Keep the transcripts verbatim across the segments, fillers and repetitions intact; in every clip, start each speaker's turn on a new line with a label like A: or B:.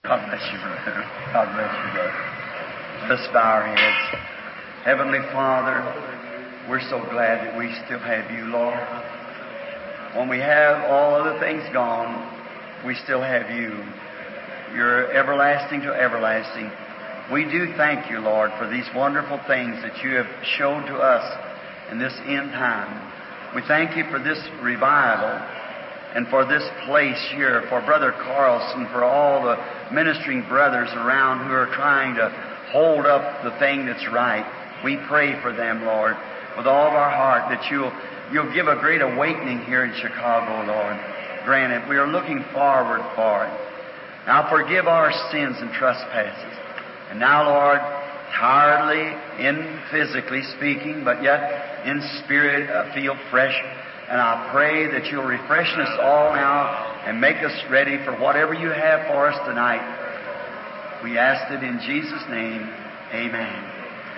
A: God bless you, brother. God bless you, brother. Let's bow our heads. Heavenly Father, we're so glad that we still have you, Lord. When we have all other things gone, we still have you. You're everlasting to everlasting. We do thank you, Lord, for these wonderful things that you have shown to us in this end time. We thank you for this revival and for this place here, for Brother Carlson, for all the ministering brothers around who are trying to hold up the thing that's right. We pray for them, Lord, with all of our heart, that you'll, you'll give a great awakening here in Chicago, Lord. Grant it. We are looking forward for it. Now forgive our sins and trespasses. And now, Lord, tiredly, in physically speaking, but yet in spirit, I feel fresh. And I pray that you'll refresh us all now and make us ready for whatever you have for us tonight. We ask it in Jesus' name. Amen.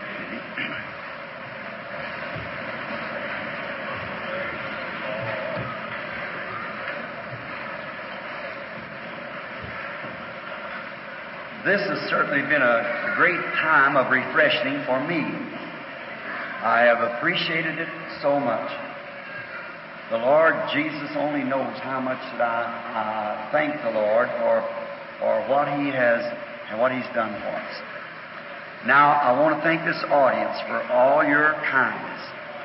A: This has certainly been a great time of refreshing for me. I have appreciated it so much. The Lord Jesus only knows how much that I, I thank the Lord for, for what He has and what He's done for us. Now, I want to thank this audience for all your kindness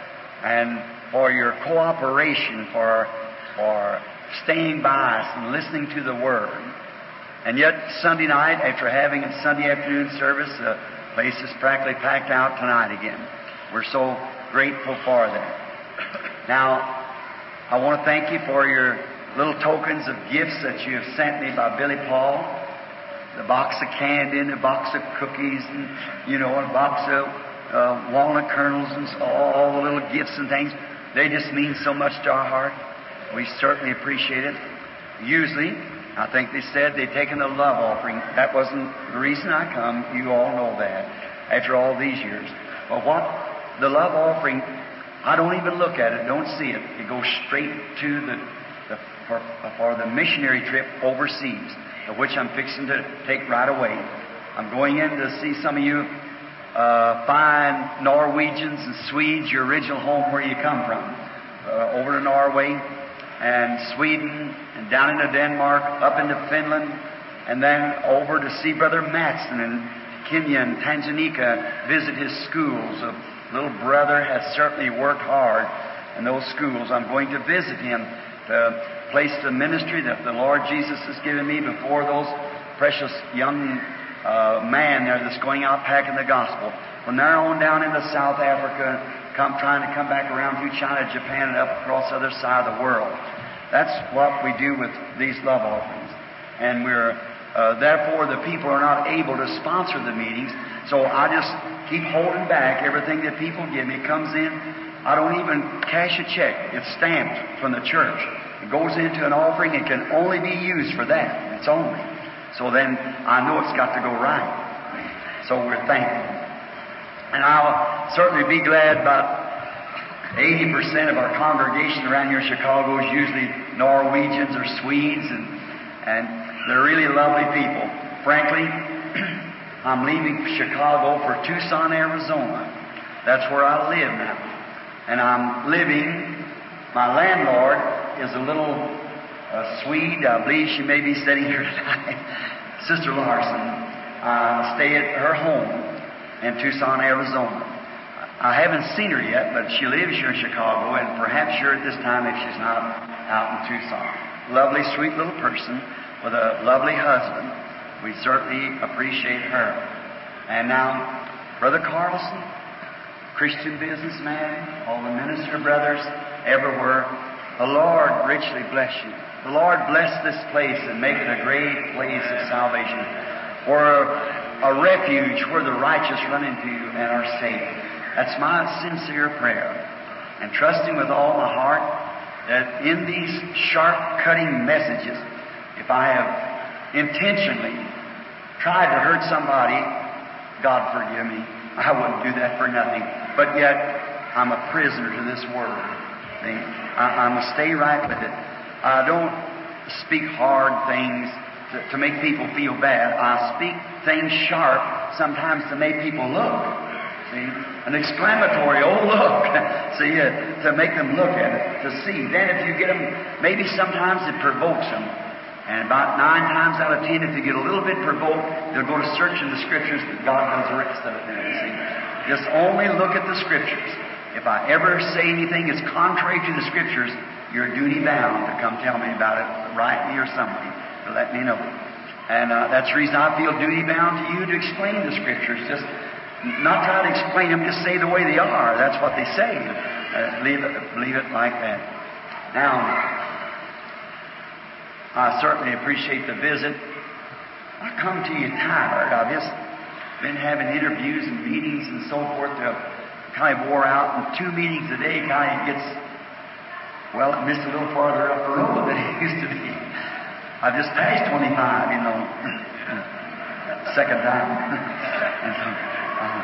A: and for your cooperation, for, for staying by us and listening to the Word. And yet, Sunday night, after having a Sunday afternoon service, the place is practically packed out tonight again. We're so grateful for that. Now, I want to thank you for your little tokens of gifts that you have sent me by Billy Paul. The box of candy and a box of cookies and, you know, a box of uh, walnut kernels and all, all the little gifts and things. They just mean so much to our heart. We certainly appreciate it. Usually, I think they said they'd taken the love offering. That wasn't the reason I come. You all know that after all these years. But what the love offering, I don't even look at it, don't see it. It goes straight to the, the for, for the missionary trip overseas, of which I'm fixing to take right away. I'm going in to see some of you uh, fine Norwegians and Swedes, your original home where you come from, uh, over to Norway and Sweden and down into Denmark, up into Finland, and then over to see Brother Matson in Kenya and Tanganyika, visit his schools. A little brother has certainly worked hard in those schools. I'm going to visit him to place the ministry that the Lord Jesus has given me before those precious young uh, man there that's going out packing the gospel. When they're on down into South Africa, come trying to come back around through China, Japan, and up across the other side of the world. That's what we do with these love offerings. And we're uh, therefore the people are not able to sponsor the meetings, so I just keep holding back everything that people give me. Comes in, I don't even cash a check. It's stamped from the church. It goes into an offering. It can only be used for that. It's only. So then I know it's got to go right. So we're thankful. And I'll certainly be glad about eighty percent of our congregation around here in Chicago is usually Norwegians or Swedes, and, and they're really lovely people. Frankly, I'm leaving Chicago for Tucson, Arizona. That's where I live now. And I'm living, my landlord is a little uh, Swede. I believe she may be sitting here tonight. Sister Larson. I stay at her home in Tucson, Arizona. I haven't seen her yet, but she lives here in Chicago, and perhaps here at this time if she's not out in Tucson. Lovely, sweet little person with a lovely husband. We certainly appreciate her. And now, Brother Carlson, Christian businessman, all the minister brothers everywhere, the Lord richly bless you. The Lord bless this place and make it a great place of salvation, where a refuge where the righteous run into and are safe. That's my sincere prayer. And trusting with all my heart that in these sharp cutting messages, if I have intentionally tried to hurt somebody, God forgive me. I wouldn't do that for nothing. But yet, I'm a prisoner to this word. I, I must stay right with it. I don't speak hard things to to, to make people feel bad. I speak things sharp sometimes to make people look. See? An exclamatory, oh look! See, uh, to make them look at it, to see. Then if you get them, maybe sometimes it provokes them. And about nine times out of ten, if you get a little bit provoked, they'll go to search in the Scriptures, but God does the rest of it then, you see. Just only look at the Scriptures. If I ever say anything that's contrary to the Scriptures, you're duty bound to come tell me about it, write me or somebody, to let me know. And uh, that's the reason I feel duty bound to you to explain the Scriptures. Just not try to explain them, just say the way they are. That's what they say. Uh, leave, it, leave it like that. Now, I certainly appreciate the visit. I come to you tired. I've just been having interviews and meetings and so forth. They're kind of wore out, and two meetings a day kind of gets, well, it missed a little farther up the road than it used to be. I've just passed twenty-five, you know, second time. uh,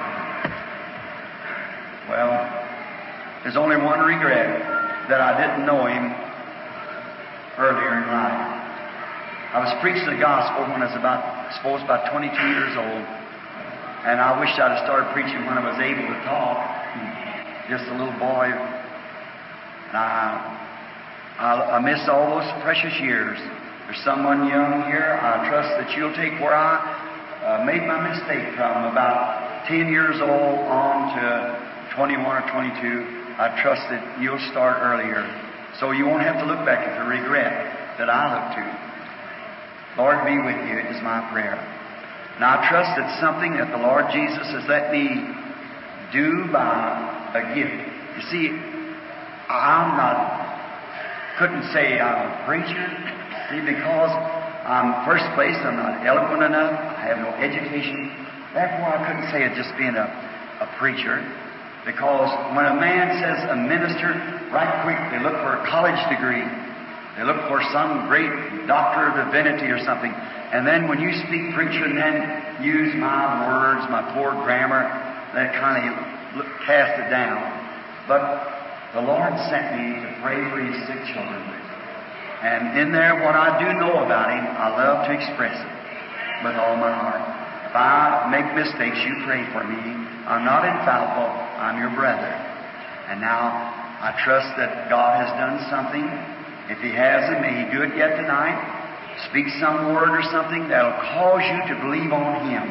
A: well, there's only one regret, that I didn't know him earlier in life. I was preaching the gospel when I was about, I suppose, about twenty-two years old. And I wished I'd have started preaching when I was able to talk. Just a little boy. And I, I, I miss all those precious years. There's someone young here. I trust that you'll take where I uh, made my mistake from about ten years old on to twenty-one or twenty-two. I trust that you'll start earlier. So you won't have to look back at the regret that I look to. Lord, be with you is my prayer. And I trust it's something that the Lord Jesus has let me do by a gift. You see, I'm not, couldn't say I'm a preacher, see, because I'm, first place, I'm not eloquent enough, I have no education. Therefore, I couldn't say it just being a, a preacher. Because when a man says a minister, right quick they look for a college degree. They look for some great doctor of divinity or something. And then when you speak preacher and then use my words, my poor grammar, that kind of cast it down. But the Lord sent me to pray for His sick children. And in there, what I do know about Him, I love to express it with all my heart. If I make mistakes, you pray for me. I'm not infallible. I'm your brother. And now, I trust that God has done something. If He hasn't, may He do it yet tonight. Speak some word or something that'll cause you to believe on Him.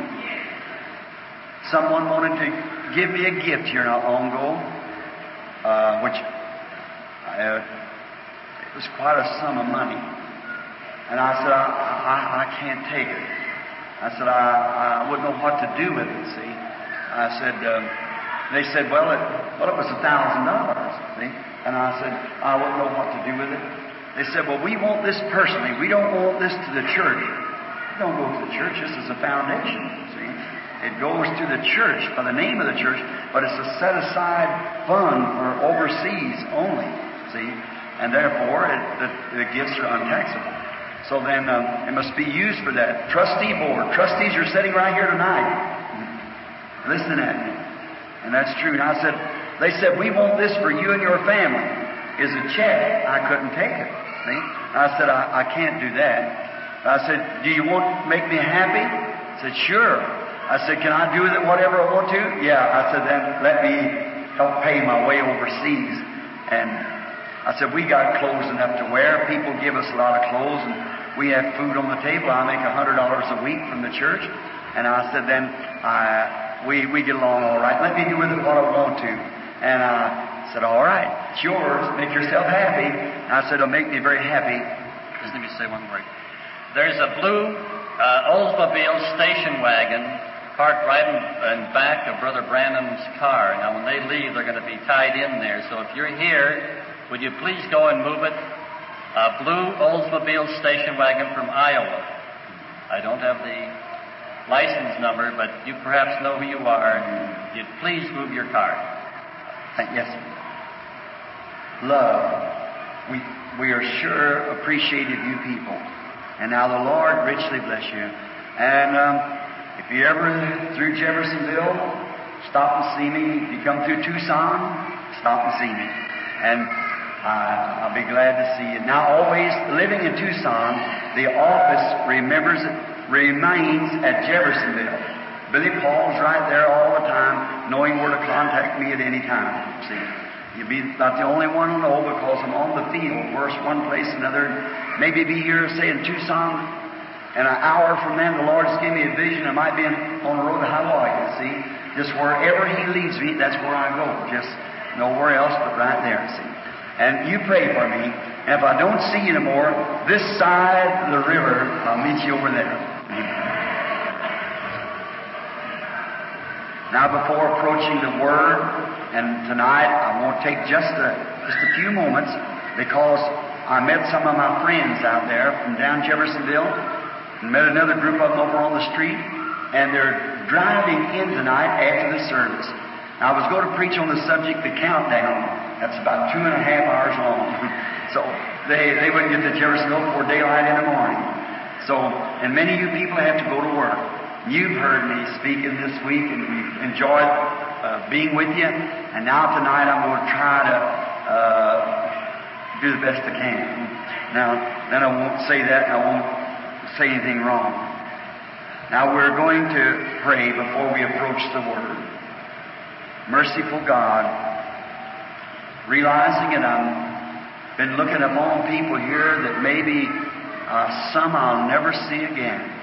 A: Someone wanted to give me a gift here not long ago, uh, which uh, it was quite a sum of money. And I said, I, I, I can't take it. I said, I, I wouldn't know what to do with it, see. I said, um, they said, well, it, well, it was a thousand dollars, see. And I said, I wouldn't know what to do with it. They said, well, we want this personally. We don't want this to the church. We don't go to the church. This is a foundation, see. It goes to the church by the name of the church, but it's a set-aside fund for overseas only, see. And therefore, it, the, the gifts are untaxable. So then, um, it must be used for that. Trustee board. Trustees are sitting right here tonight. Listen at me. And that's true. And I said, they said, we want this for you and your family. Is a check. I couldn't take it. See? I said, I, I can't do that. I said, do you want to make me happy? I said, sure. I said, can I do with it whatever I want to? Yeah. I said, then let me help pay my way overseas. And I said, we got clothes enough to wear. People give us a lot of clothes, and we have food on the table. I make a hundred dollars a week from the church. And I said, then I, we, we get along all right. Let me do with it what I want to. And I said, all right, it's yours. Make yourself happy. And I said, it'll make me very happy.
B: Just let me say one word. There's a blue uh, Oldsmobile station wagon parked right in, in back of Brother Branham's car. Now, when they leave, they're going to be tied in there. So if you're here, would you please go and move it? A blue Oldsmobile station wagon from Iowa. I don't have the license number, but you perhaps know who you are. You'd please move your car.
A: Yes, sir. Love. We, we are sure appreciative of you people. And now the Lord richly bless you. And um, if you ever through Jeffersonville, stop and see me. If you come through Tucson, stop and see me. And uh, I'll be glad to see you. Now, always living in Tucson, the office remembers it, remains at Jeffersonville. Billy Paul's right there all the time, knowing where to contact me at any time. See, you'll be not the only one to know because I'm on the field, worse one place another. Maybe be here, say in Tucson, and an hour from then the Lord's given me a vision. I might be in, on the road to Hawaii. See, just wherever He leads me, that's where I go. Just nowhere else but right there. See, and you pray for me. And if I don't see you no more, this side of the river, I'll meet you over there. Now, before approaching the Word, and tonight I won't take just a, just a few moments because I met some of my friends out there from down Jeffersonville and met another group of them over on the street, and they're driving in tonight after the service. Now, I was going to preach on the subject, the countdown. That's about two and a half hours long. So they, they wouldn't get to Jeffersonville before daylight in the morning. So, and many of you people have to go to work. You've heard me speaking this week, and we've enjoyed uh, being with you. And now tonight I'm going to try to uh, do the best I can. Now, then I won't say that, and I won't say anything wrong. Now we're going to pray before we approach the Word. Merciful God, realizing that I've been looking upon people here that maybe uh, some I'll never see again.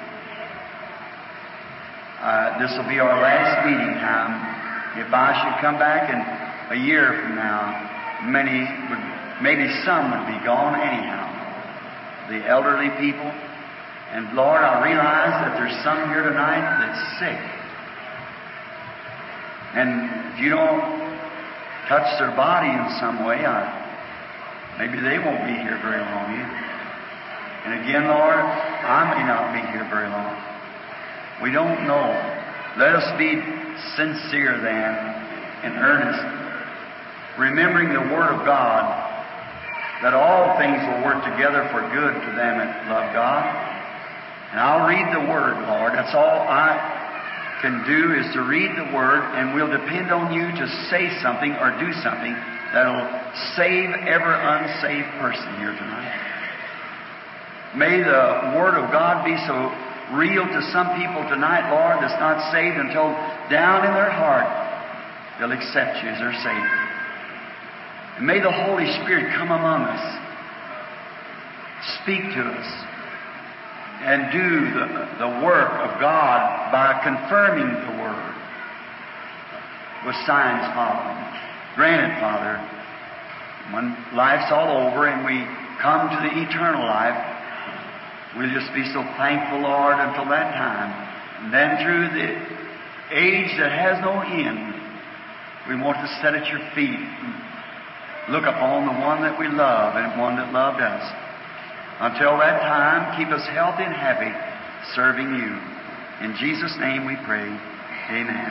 A: Uh, this will be our last meeting time. If I should come back in a year from now, many would, maybe some would be gone anyhow. The elderly people. And Lord, I realize that there's some here tonight that's sick. And if you don't touch their body in some way, I, maybe they won't be here very long either. And again, Lord, I may not be here very long. We don't know. Let us be sincere then and earnest, remembering the Word of God, that all things will work together for good to them that love God. And I'll read the Word, Lord. That's all I can do, is to read the Word, and we'll depend on You to say something or do something that'll save every unsaved person here tonight. May the Word of God be so real to some people tonight, Lord, that's not saved until down in their heart they'll accept You as their Savior. And may the Holy Spirit come among us, speak to us, and do the, the work of God by confirming the Word with signs following. Granted, Father, when life's all over and we come to the eternal life, we'll just be so thankful, Lord, until that time. And then through the age that has no end, we want to sit at Your feet and look upon the one that we love and one that loved us. Until that time, keep us healthy and happy serving You. In Jesus' name we pray. Amen.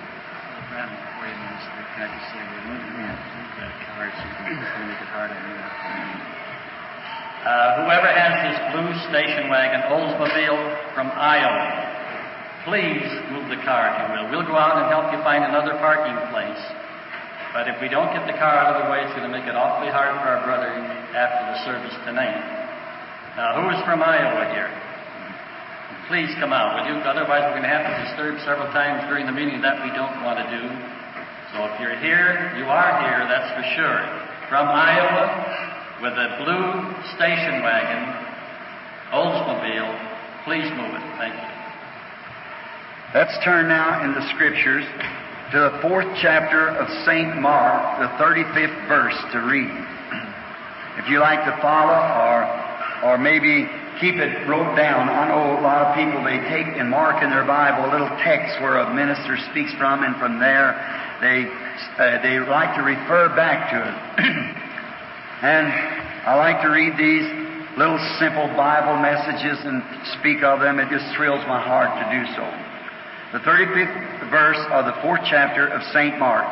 B: Uh, whoever has this blue station wagon, Oldsmobile from Iowa, please move the car, if you will. We'll go out and help you find another parking place. But if we don't get the car out of the way, it's going to make it awfully hard for our brother after the service tonight. Now, who is from Iowa here? Please come out, will you? Otherwise, we're going to have to disturb several times during the meeting that we don't want to do. So if you're here, you are here, that's for sure. From Iowa, with a blue station wagon, Oldsmobile, please move it. Thank you.
A: Let's turn now in the Scriptures to the fourth chapter of Saint Mark, the thirty-fifth verse to read. If you like to follow or, or maybe keep it wrote down, I know a lot of people, they take and mark in their Bible a little text where a minister speaks from, and from there they, uh, they like to refer back to it. And I like to read these little simple Bible messages and speak of them. It just thrills my heart to do so. The thirty-fifth verse of the fourth chapter of Saint Mark.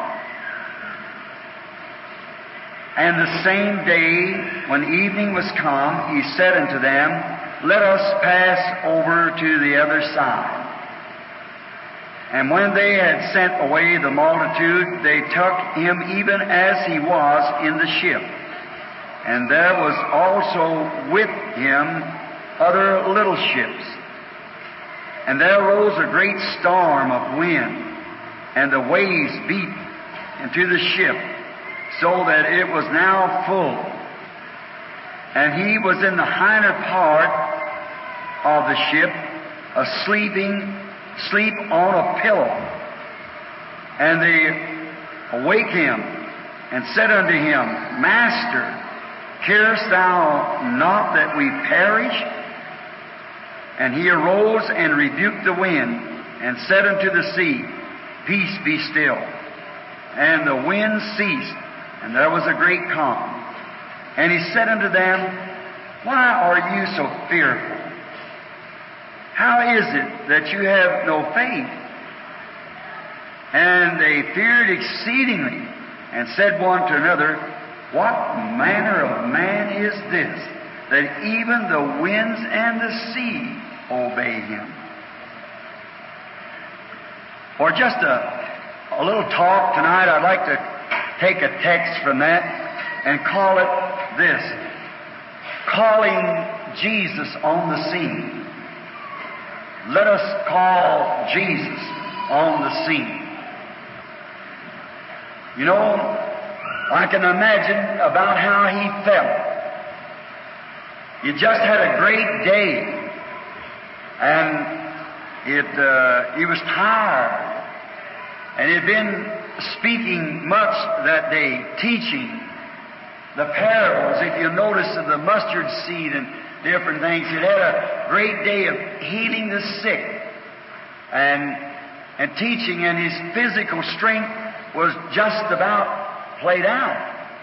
A: And the same day, when evening was come, He said unto them, Let us pass over to the other side. And when they had sent away the multitude, they took Him even as He was in the ship. And there was also with Him other little ships. And there arose a great storm of wind, and the waves beat into the ship, so that it was now full. And he was in the hinder part of the ship, asleeping, sleep on a pillow. And they awake him, and said unto him, Master, carest thou not that we perish? And he arose and rebuked the wind, and said unto the sea, Peace, be still. And the wind ceased, and there was a great calm. And he said unto them, Why are you so fearful? How is it that you have no faith? And they feared exceedingly, and said one to another, What manner of man is this, that even the winds and the sea obey him? For just a, a little talk tonight, I'd like to take a text from that and call it this: Calling Jesus on the scene. Let us call Jesus on the scene. You know, I can imagine about how he felt. You just had a great day, and it, uh, he was tired, and he had been speaking much that day, teaching the parables. If you notice of the mustard seed and different things, he had a great day of healing the sick and and teaching, and his physical strength was just about played out.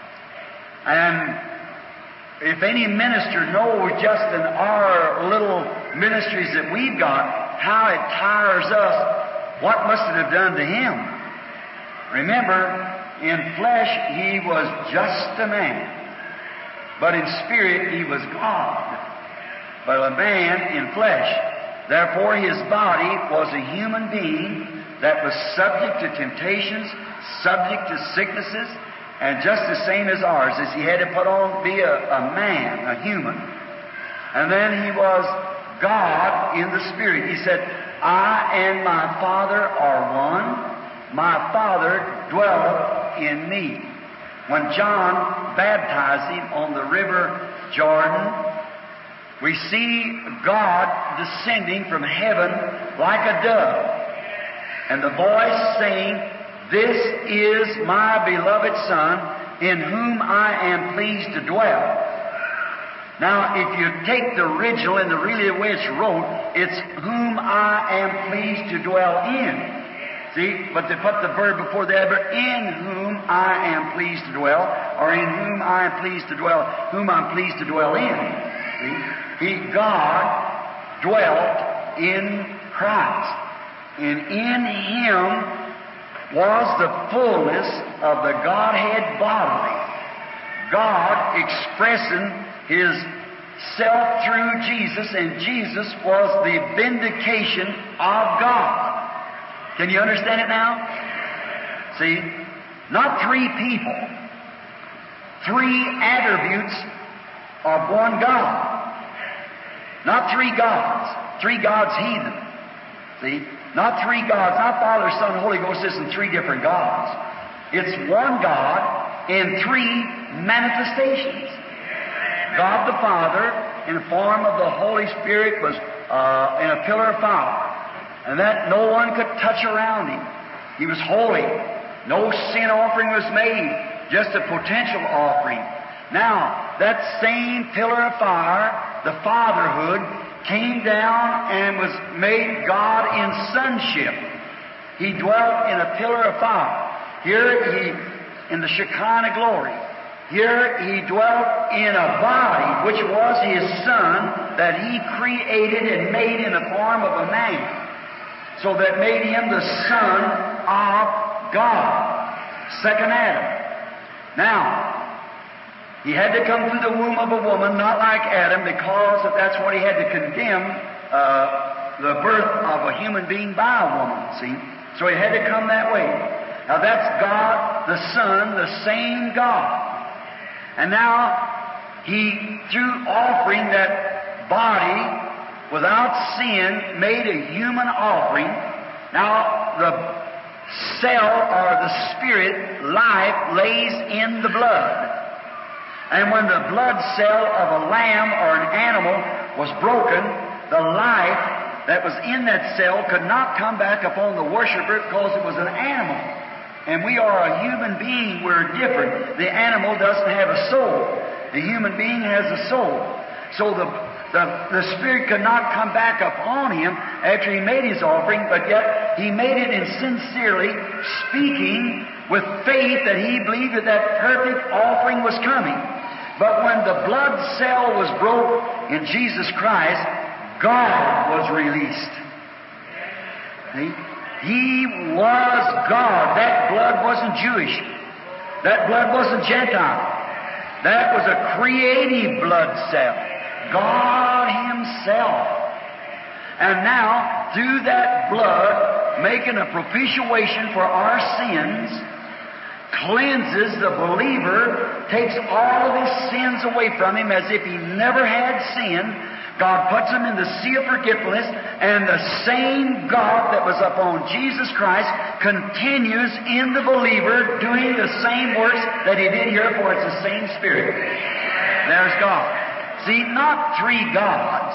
A: And if any minister knows just in our little ministries that we've got, how it tires us, what must it have done to him? Remember, in flesh he was just a man, but in spirit he was God. But a man in flesh. Therefore his body was a human being that was subject to temptations, subject to sicknesses, and just the same as ours, as he had to put on, be a, a man, a human. And then he was God in the Spirit. He said, I and my Father are one. My Father dwelleth in me. When John baptized him on the river Jordan, we see God descending from heaven like a dove, and the voice saying, This is my beloved Son, in whom I am pleased to dwell. Now, if you take the original and the really the way it's wrote, it's whom I am pleased to dwell in. See, but they put the verb before the adverb, in whom I am pleased to dwell, or in whom I am pleased to dwell, whom I'm pleased to dwell in. See, he, God dwelt in Christ, and in Him was the fullness of the Godhead bodily. God expressing His self through Jesus, and Jesus was the vindication of God. Can you understand it now? See, not three people, three attributes of one God. Not three gods, three gods heathen. See, not three gods, not Father, Son, Holy Ghost isn't three different gods. It's one God in three manifestations. God the Father, in the form of the Holy Spirit, was uh, in a pillar of fire, and that no one could touch around Him. He was holy. No sin offering was made, just a potential offering. Now, that same pillar of fire, the fatherhood, came down and was made God in sonship. He dwelt in a pillar of fire. Here He, in the Shekinah glory, here He dwelt in a body, which was His Son, that He created and made in the form of a man. So that made Him the Son of God. Second Adam. Now, He had to come through the womb of a woman, not like Adam, because that's what He had to condemn uh, the birth of a human being by a woman, see? So He had to come that way. Now that's God, the Son, the same God. And now He, through offering that body without sin made a human offering. Now, the cell or the spirit life lays in the blood. And when the blood cell of a lamb or an animal was broken, the life that was in that cell could not come back upon the worshiper because it was an animal. And we are a human being. We're different. The animal doesn't have a soul. The human being has a soul. So the, the, the spirit could not come back upon him after he made his offering, but yet he made it in sincerely speaking with faith that he believed that that perfect offering was coming. But when the blood cell was broke in Jesus Christ, God was released. See? He was God. That blood wasn't Jewish. That blood wasn't Gentile. That was a creative blood cell. God Himself. And now, through that blood, making a propitiation for our sins, cleanses the believer, takes all of his sins away from him as if he never had sinned. God puts him in the sea of forgetfulness, and the same God that was upon Jesus Christ continues in the believer doing the same works that He did here, for it's the same Spirit. There's God. See, not three gods.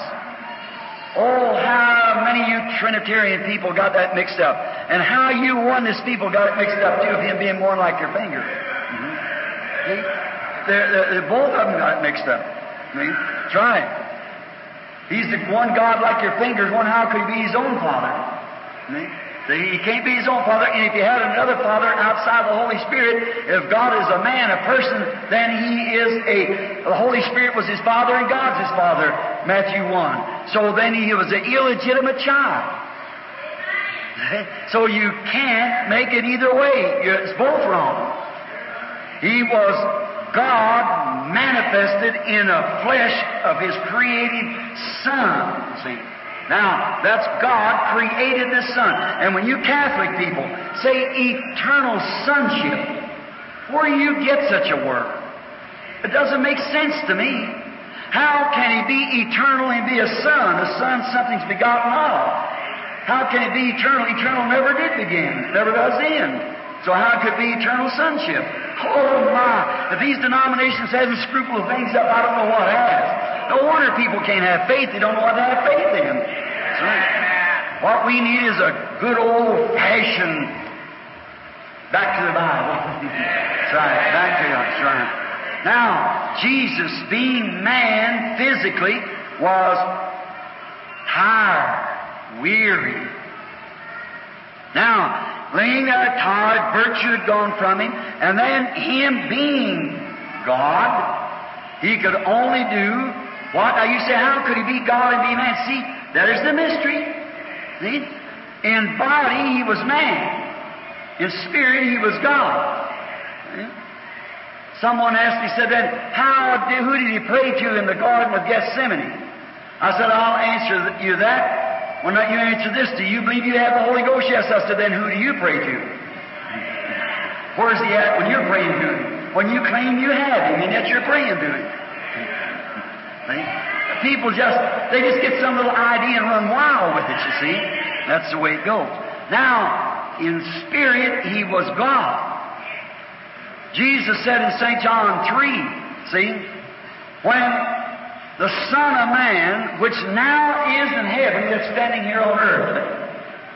A: Oh, how many of you Trinitarian people got that mixed up. And how you oneness people got it mixed up, too, of Him being more like your finger. Mm-hmm. See? They're, they're, both of them got it mixed up. See? Try it. He's the one God like your fingers. One, how could He be His own Father? See? He can't be His own Father. And if you had another Father outside the Holy Spirit, if God is a man, a person, then He is a... The Holy Spirit was His Father and God's His Father, Matthew one. So then He was an illegitimate child. So you can't make it either way. It's both wrong. He was God manifested in a flesh of His created Son. See? Now, that's God created the Son. And when you Catholic people say eternal sonship, where do you get such a word? It doesn't make sense to me. How can He be eternal and be a son? A son, something's begotten of. How can it be eternal? Eternal never did begin. It never does end. So how could it be eternal sonship? Oh my! If these denominations haven't scrupled things up, I don't know what has. No wonder people can't have faith. They don't know what to have faith in. That's right. What we need is a good old-fashioned back to the Bible. That's right. Back to God. That's right. Now, Jesus, being man physically, was tired, weary. Now, laying there tired, virtue had gone from Him, and then Him being God, He could only do what? Now you say, how could He be God and be man? See, that is the mystery. See? In body, He was man. In spirit, He was God. See? Someone asked me, said, then, how did, who did He pray to in the Garden of Gethsemane? I said, I'll answer you that. Well, now you answer this. Do you believe you have the Holy Ghost? Yes. I said, then who do you pray to? Where's He at when you're praying to Him? When you claim you have Him, and yet you're praying to Him. See? People just, they just get some little idea and run wild with it, you see. That's the way it goes. Now, in spirit, He was God. Jesus said in Saint John three, see, when the Son of Man, which now is in heaven, that's standing here on earth.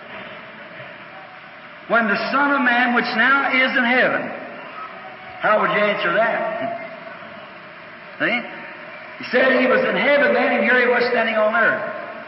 A: When the Son of Man, which now is in heaven, how would you answer that? See? He said He was in heaven then, and here He was standing on earth.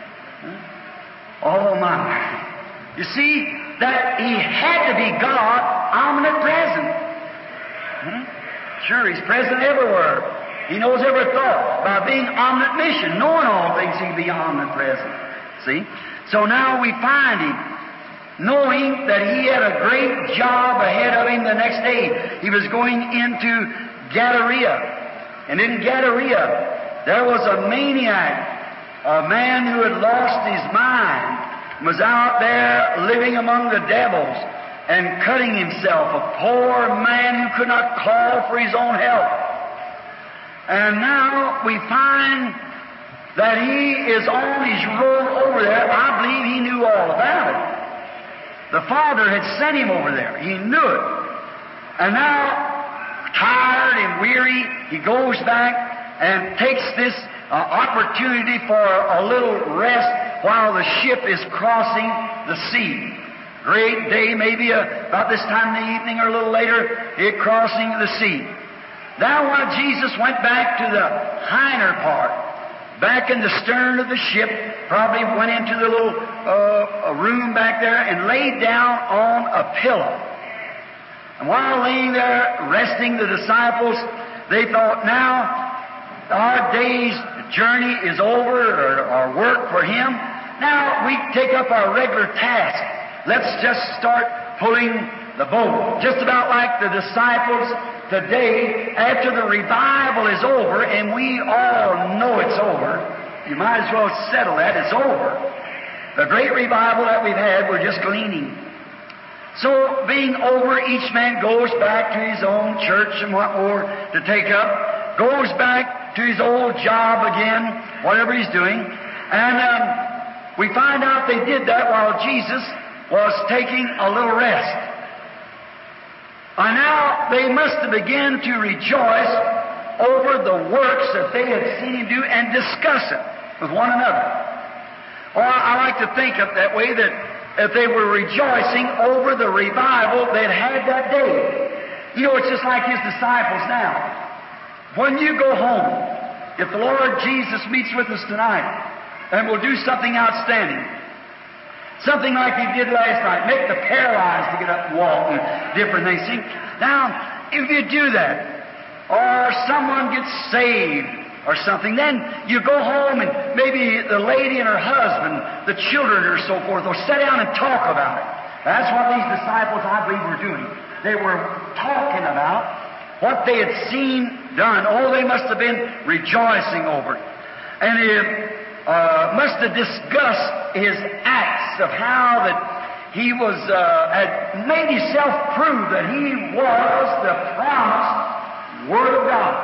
A: Oh my. You see, that He had to be God, omnipresent. Hmm? Sure, He's present everywhere. He knows every thought. By being omniscient, knowing all things, He can be omnipresent. See? So now we find Him, knowing that He had a great job ahead of Him the next day. He was going into Gadara. And in Gadara, there was a maniac, a man who had lost his mind, was out there living among the devils and cutting himself, a poor man who could not call for his own help. And now we find that he is on his road over there. I believe he knew all about it. The Father had sent him over there. He knew it. And now, tired and weary, he goes back and takes this uh, opportunity for a little rest while the ship is crossing the sea. Great day, maybe uh, about this time in the evening or a little later, it crossing the sea. Now while Jesus went back to the hinder part, back in the stern of the ship, probably went into the little uh, room back there and laid down on a pillow. And while laying there, resting, the disciples, they thought, now our day's journey is over, or our work for Him. Now we take up our regular task. Let's just start pulling the boat. Just about like the disciples today, after the revival is over, and we all know it's over, you might as well settle that, it's over. The great revival that we've had, we're just gleaning. So, being over, each man goes back to his own church and what more to take up, goes back to his old job again, whatever he's doing, and um, we find out they did that while Jesus was taking a little rest. And now they must have begun to rejoice over the works that they had seen him do and discuss it with one another. Or I like to think of that way, that if they were rejoicing over the revival they'd had that day. You know, it's just like his disciples now. When you go home, if the Lord Jesus meets with us tonight and will do something outstanding, something like He did last night, make the paralyzed to get up and walk and different things. See? Now, if you do that, or someone gets saved or something, then you go home and maybe the lady and her husband, the children or so forth, will sit down and talk about it. That's what these disciples, I believe, were doing. They were talking about what they had seen done. Oh, they must have been rejoicing over it. And it uh, must have discussed His acts of how that He was, uh, had made Himself prove that He was the promised Word of God.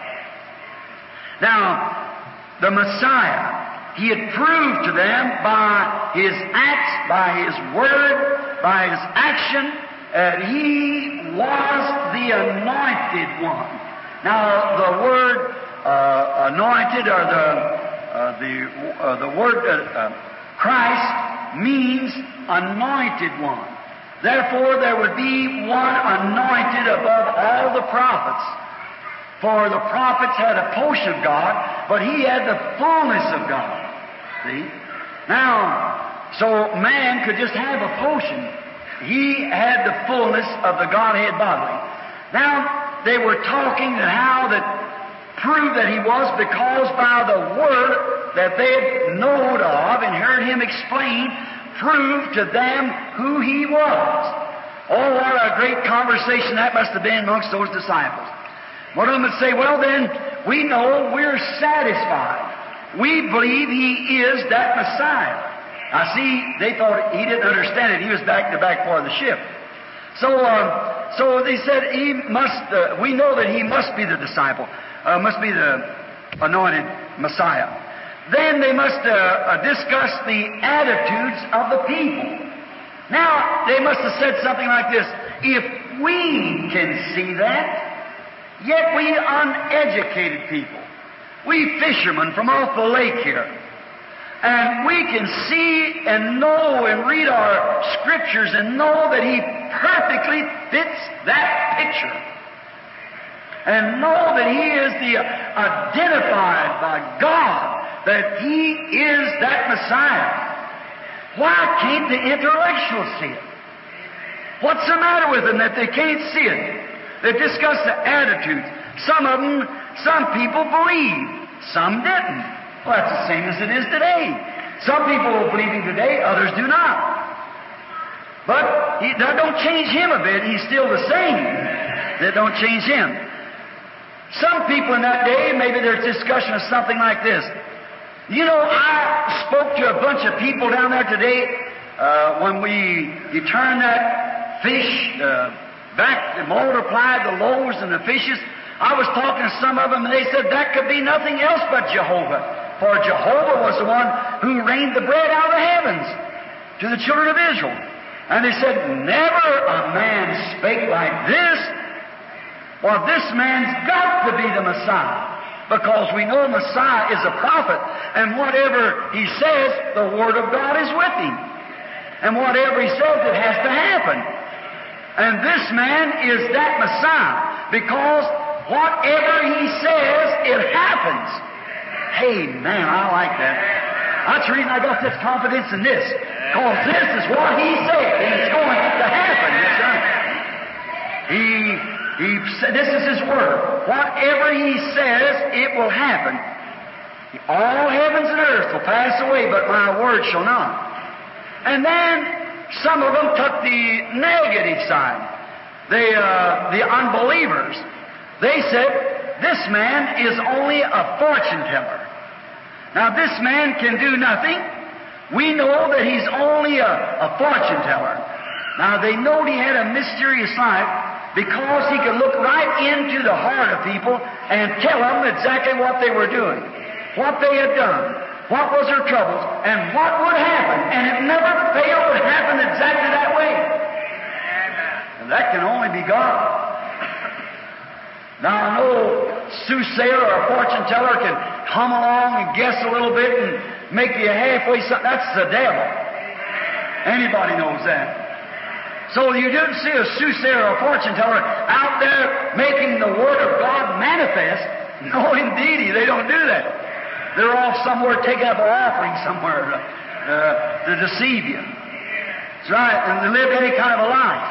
A: Now, the Messiah, He had proved to them by His acts, by His Word, by His action, that He was the Anointed One. Now, the word uh, anointed, or the uh, the uh, the word uh, uh, Christ means anointed one. Therefore, there would be one anointed above all the prophets. For the prophets had a portion of God, but He had the fullness of God. See? Now, so man could just have a portion. He had the fullness of the Godhead bodily. Now, they were talking and how that proved that He was, because by the Word that they had known of and heard Him explain, proved to them who He was. Oh, what a great conversation that must have been amongst those disciples. One of them would say, well then, we know, we're satisfied. We believe He is that Messiah. Now see, they thought He didn't understand it. He was back to back part of the ship. So, um, so they said, He must, uh, we know that He must be the disciple, uh, must be the anointed Messiah. Then they must uh, uh, discuss the attitudes of the people. Now, they must have said something like this: if we can see that, yet we uneducated people, we fishermen from off the lake here, and we can see and know and read our Scriptures and know that He perfectly fits that picture, and know that He is the identified by God, that He is that Messiah. Why can't the intellectuals see it? What's the matter with them that they can't see it? They've discussed the attitudes. Some of them, some people believe, some didn't. Well, that's the same as it is today. Some people will believe Him today, others do not. But he, that don't change Him a bit. He's still the same. That don't change Him. Some people in that day, maybe there's discussion of something like this. You know, I spoke to a bunch of people down there today uh, when we you turned that fish uh, back and multiplied the loaves and the fishes. I was talking to some of them, and they said that could be nothing else but Jehovah. For Jehovah was the one who rained the bread out of the heavens to the children of Israel. And they said, never a man spake like this. Well, this man's got to be the Messiah. Because we know Messiah is a prophet. And whatever he says, the Word of God is with him. And whatever he says, it has to happen. And this man is that Messiah. Because whatever he says, it happens. Hey, man, I like that. That's the reason I got such confidence in this. Because this is what he said, and it's going to happen. Yes, sir. He, he said, this is his word. Whatever he says, it will happen. All heavens and earth will pass away, but my word shall not. And then some of them took the negative side. The, uh, the unbelievers. They said, this man is only a fortune teller. Now, this man can do nothing. We know that he's only a, a fortune teller. Now, they know he had a mysterious life because he could look right into the heart of people and tell them exactly what they were doing, what they had done, what was their troubles, and what would happen. And it never failed to happen exactly that way. And that can only be God. Now, no soothsayer or a fortune teller can hum along and guess a little bit and make you halfway something. That's the devil. Anybody knows that. So you didn't see a soothsayer or a fortune teller out there making the Word of God manifest. No, indeedy, they don't do that. They're off somewhere taking up an offering somewhere to, uh, to deceive you. That's right, and to live any kind of a life.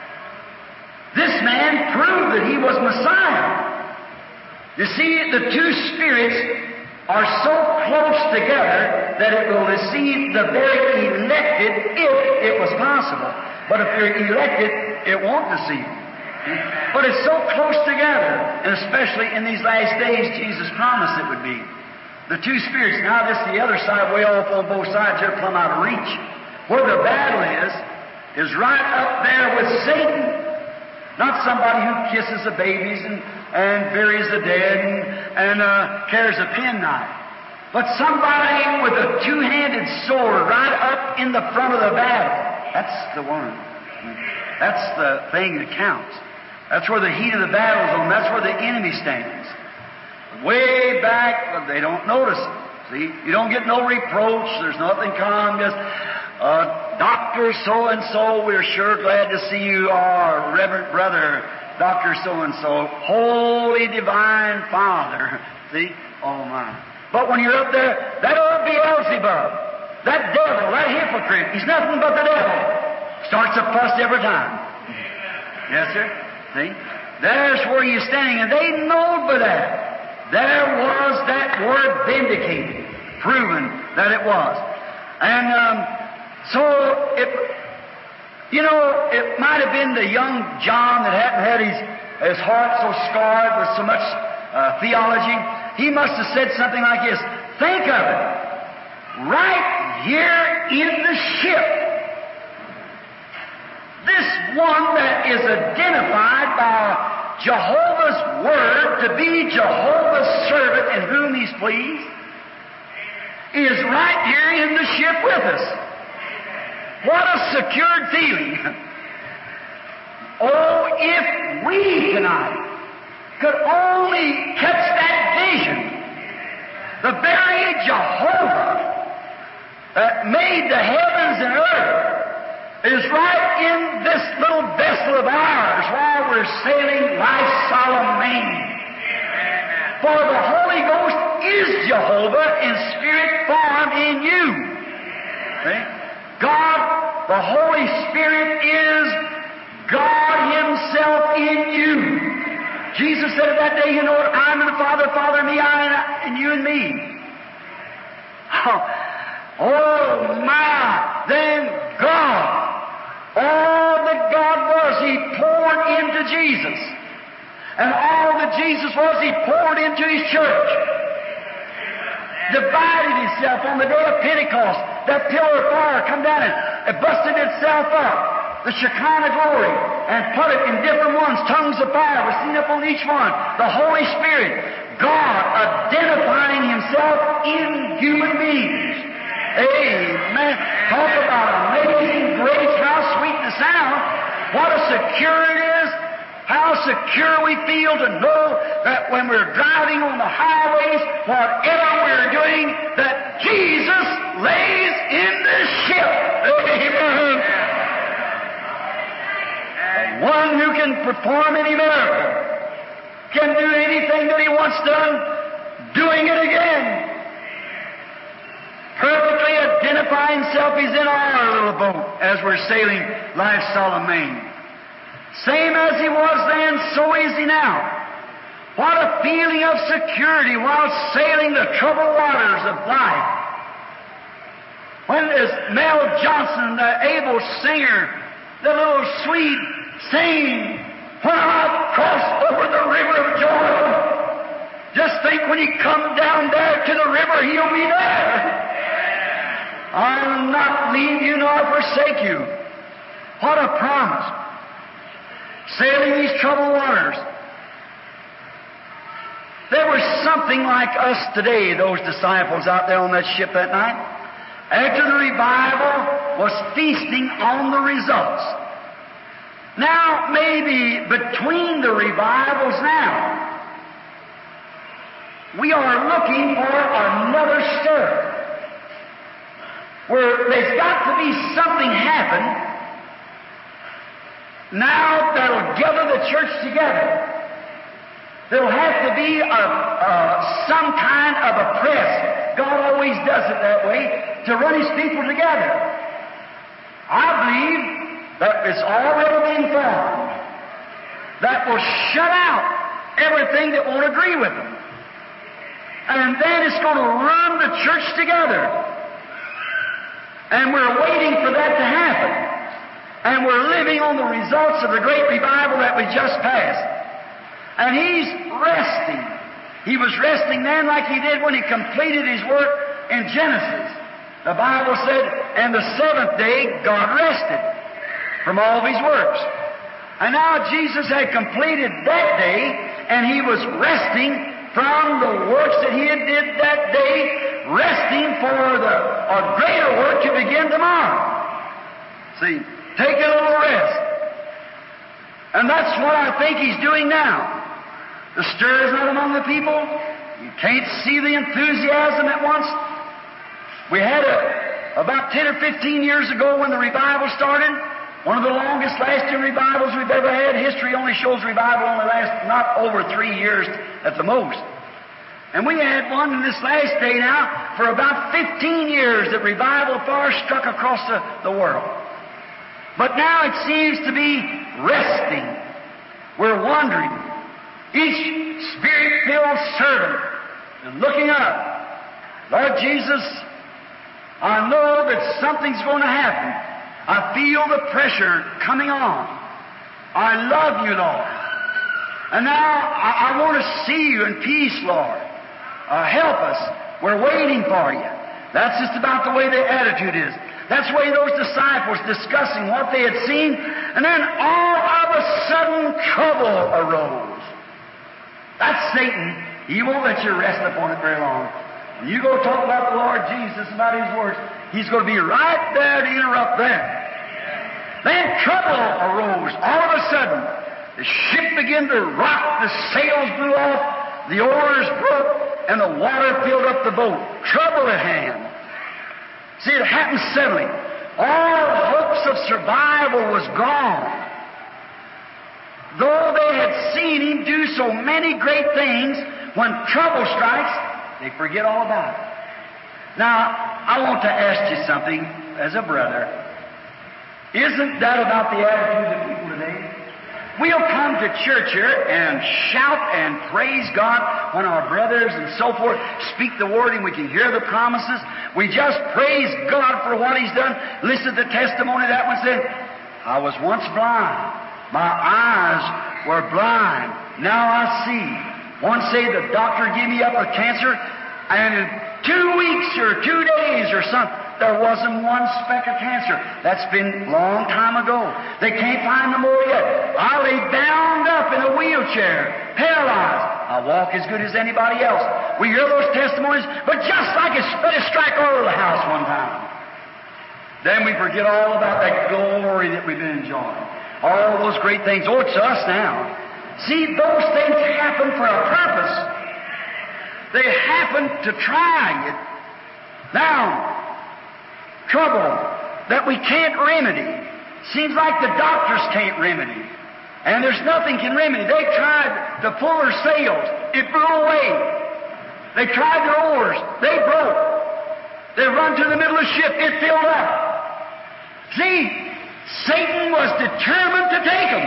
A: This man proved that he was Messiah. You see, the two spirits are so close together that it will deceive the very elected if it was possible. But if you're elected, it won't deceive. But it's so close together, and especially in these last days, Jesus promised it would be. The two spirits, now this is the other side, way off on both sides here, plumb out of reach. Where the battle is, is right up there with Satan. Not somebody who kisses the babies and, and buries the dead and, and uh, carries a penknife. But somebody with a two-handed sword right up in the front of the battle. That's the one. That's the thing that counts. That's where the heat of the battle is on. That's where the enemy stands. Way back, well, they don't notice it. See, you don't get no reproach. There's nothing come. Just, uh, Doctor so-and-so, we're sure glad to see you, our Reverend Brother, Doctor so-and-so, Holy Divine Father. See? Oh, my. But when you're up there, that old Beelzebub, that devil, that hypocrite, he's nothing but the devil. Starts a fuss every time. Yes, sir? See? There's where you're standing, and they know by that. There was that word vindicated, proven that it was. And um, so, it, you know, it might have been the young John that hadn't had his, his heart so scarred with so much uh, theology. He must have said something like this. Think of it. Right here in the ship, this one that is identified by Jehovah's Word to be Jehovah's servant in whom He's pleased is right here in the ship with us. What a secured feeling. Oh, if we tonight could only catch that vision, the very Jehovah that made the heavens and earth is right in this little vessel of ours while we're sailing life's solemn main. For the Holy Ghost is Jehovah in spirit form in you. See? God, the Holy Spirit is God Himself in you. Jesus said at that day, you know what, I'm in the Father, Father in me, I and you and me. Oh, oh my, then God, all that God was, He poured into Jesus. And all that Jesus was, He poured into His church. Divided Himself on the day of Pentecost. That pillar of fire come down and it busted itself up. the Shekinah glory and put it in different ones, tongues of fire were seen upon each one. The Holy Spirit, God identifying Himself in human beings. Amen. Talk about amazing grace, how sweet the sound. What a secure it is. How secure we feel to know that when we're driving on the highways, whatever we're doing, that Jesus lays in the ship. Amen. The one who can perform any miracle, can do anything that He once done, doing it again. Perfectly identify Himself. He's in our little boat as we're sailing life's solemn main. Same as He was then, so is He now. What a feeling of security while sailing the troubled waters of life. When as Mel Johnson, the able singer, the little sweet singing, when I crossed over the river of Jordan, just think when He come down there to the river, He'll be there. I'll not leave you nor forsake you. What a promise. Sailing these troubled waters. There was something like us today, those disciples out there on that ship that night. After the revival was feasting on the results. Now, maybe between the revivals now, we are looking for another stir. Where there's got to be something happen now that'll gather the church together. There'll have to be a, a, some kind of a press. God always does it that way, to run His people together. I believe that it's already been formed. That will shut out everything that won't agree with them. And then it's going to run the church together. And we're waiting for that to happen. And we're living on the results of the great revival that we just passed. And He's resting. He was resting then like He did when He completed His work in Genesis. The Bible said, and the seventh day God rested from all of His works. And now Jesus had completed that day, and He was resting from the works that He had did that day, resting for the a greater work to begin tomorrow. See? Take a little rest. And that's what I think He's doing now. The stir is not among the people. You can't see the enthusiasm at once. We had a, about ten or fifteen years ago when the revival started, one of the longest lasting revivals we've ever had. History only shows revival only lasts not over three years at the most. And we had one in this last day now for about fifteen years that revival far struck across the, the world. But now it seems to be resting. We're wandering. Each Spirit-filled servant is looking up. Lord Jesus, I know that something's going to happen. I feel the pressure coming on. I love you, Lord. And now I, I want to see you in peace, Lord. Uh, help us. We're waiting for you. That's just about the way the attitude is. That's the way those disciples discussing what they had seen, and then all of a sudden trouble arose. That's Satan. He won't let you rest upon it very long. When you go talk about the Lord Jesus, about His works, He's going to be right there to interrupt that. Then trouble arose. All of a sudden, the ship began to rock, the sails blew off, the oars broke, and the water filled up the boat. Trouble at hand. See, it happened suddenly. All hopes of survival was gone. Though they had seen Him do so many great things, when trouble strikes, they forget all about it. Now, I want to ask you something as a brother. Isn't that about the attitude of people today? We'll come to church here and shout and praise God when our brothers and so forth speak the Word and we can hear the promises. We just praise God for what He's done. Listen to the testimony that one said, I was once blind. My eyes were blind. Now I see. One said the doctor gave me up with cancer, and in two weeks or two days or something, there wasn't one speck of cancer. That's been a long time ago. They can't find no more yet. I lay bound up in a wheelchair, paralyzed. I walk as good as anybody else. We hear those testimonies, but just like it, let it strike all over the house one time. Then we forget all about that glory that we've been enjoying. All those great things. Oh, it's us now. See, those things happen for a purpose. They happen to try it. Now, trouble that we can't remedy. Seems like the doctors can't remedy. And there's nothing can remedy. They tried to pull their sails. It blew away. They tried their oars. They broke. They run to the middle of the ship. It filled up. See, Satan was determined to take them.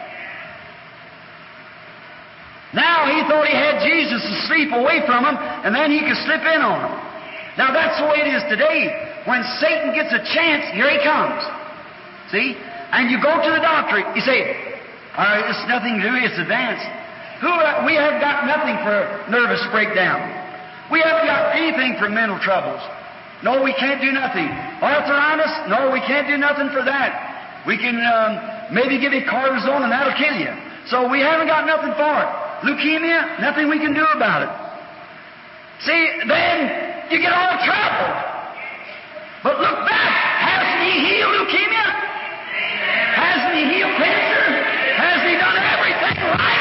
A: Now he thought he had Jesus asleep away from him, and then he could slip in on them. Now that's the way it is today. When Satan gets a chance, here he comes. See? And you go to the doctor, you say, all right, it's nothing to do, it's advanced. Who, we have got nothing for nervous breakdown. We haven't got anything for mental troubles. No, we can't do nothing. Arthritis? No, we can't do nothing for that. We can um, maybe give you cortisone and that'll kill you. So we haven't got nothing for it. Leukemia? Nothing we can do about it. See, then you get all troubled. But look back. Hasn't He healed leukemia? Hasn't He healed cancer? Hasn't He done everything right?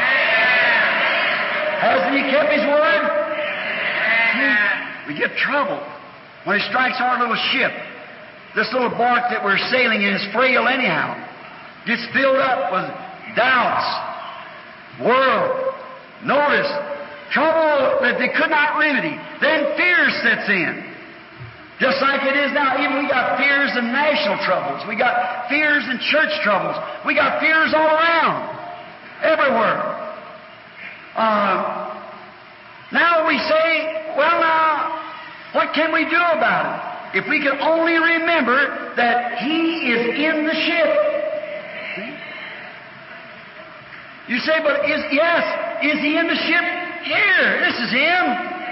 A: Hasn't He kept His word? See, we get trouble when He strikes our little ship. This little bark that we're sailing in is frail anyhow. Gets filled up with doubts, world. Notice, trouble that they could not remedy. Then fear sets in. Just like it is now. Even we got fears in national troubles. We got fears in church troubles. We got fears all around. Everywhere. Uh, now we say, well now, what can we do about it? If we can only remember that He is in the ship. You say, but is, yes, is He in the ship? Here, this is Him.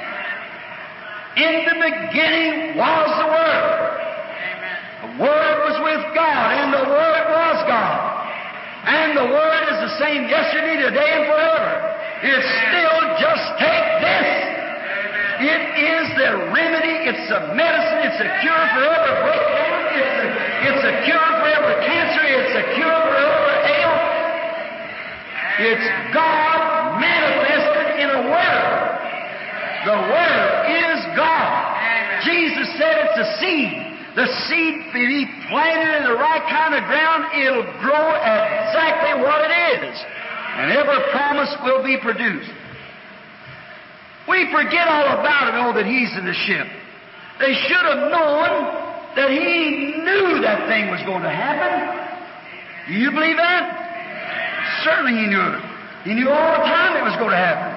A: In the beginning was the Word. The Word was with God, and the Word was God. And the Word is the same yesterday, today, and forever. It's still just take this. It is the remedy, it's the medicine, it's a cure for every breakdown, it's a, it's a cure for every cancer, it's a cure for every ail. It's God manifested in a Word. The Word is God. Jesus said it's a seed. The seed, if be planted in the right kind of ground, it'll grow exactly what it is. And every promise will be produced. We forget all about it, oh, that He's in the ship. They should have known that He knew that thing was going to happen. Do you believe that? Certainly He knew it. He knew all the time it was going to happen.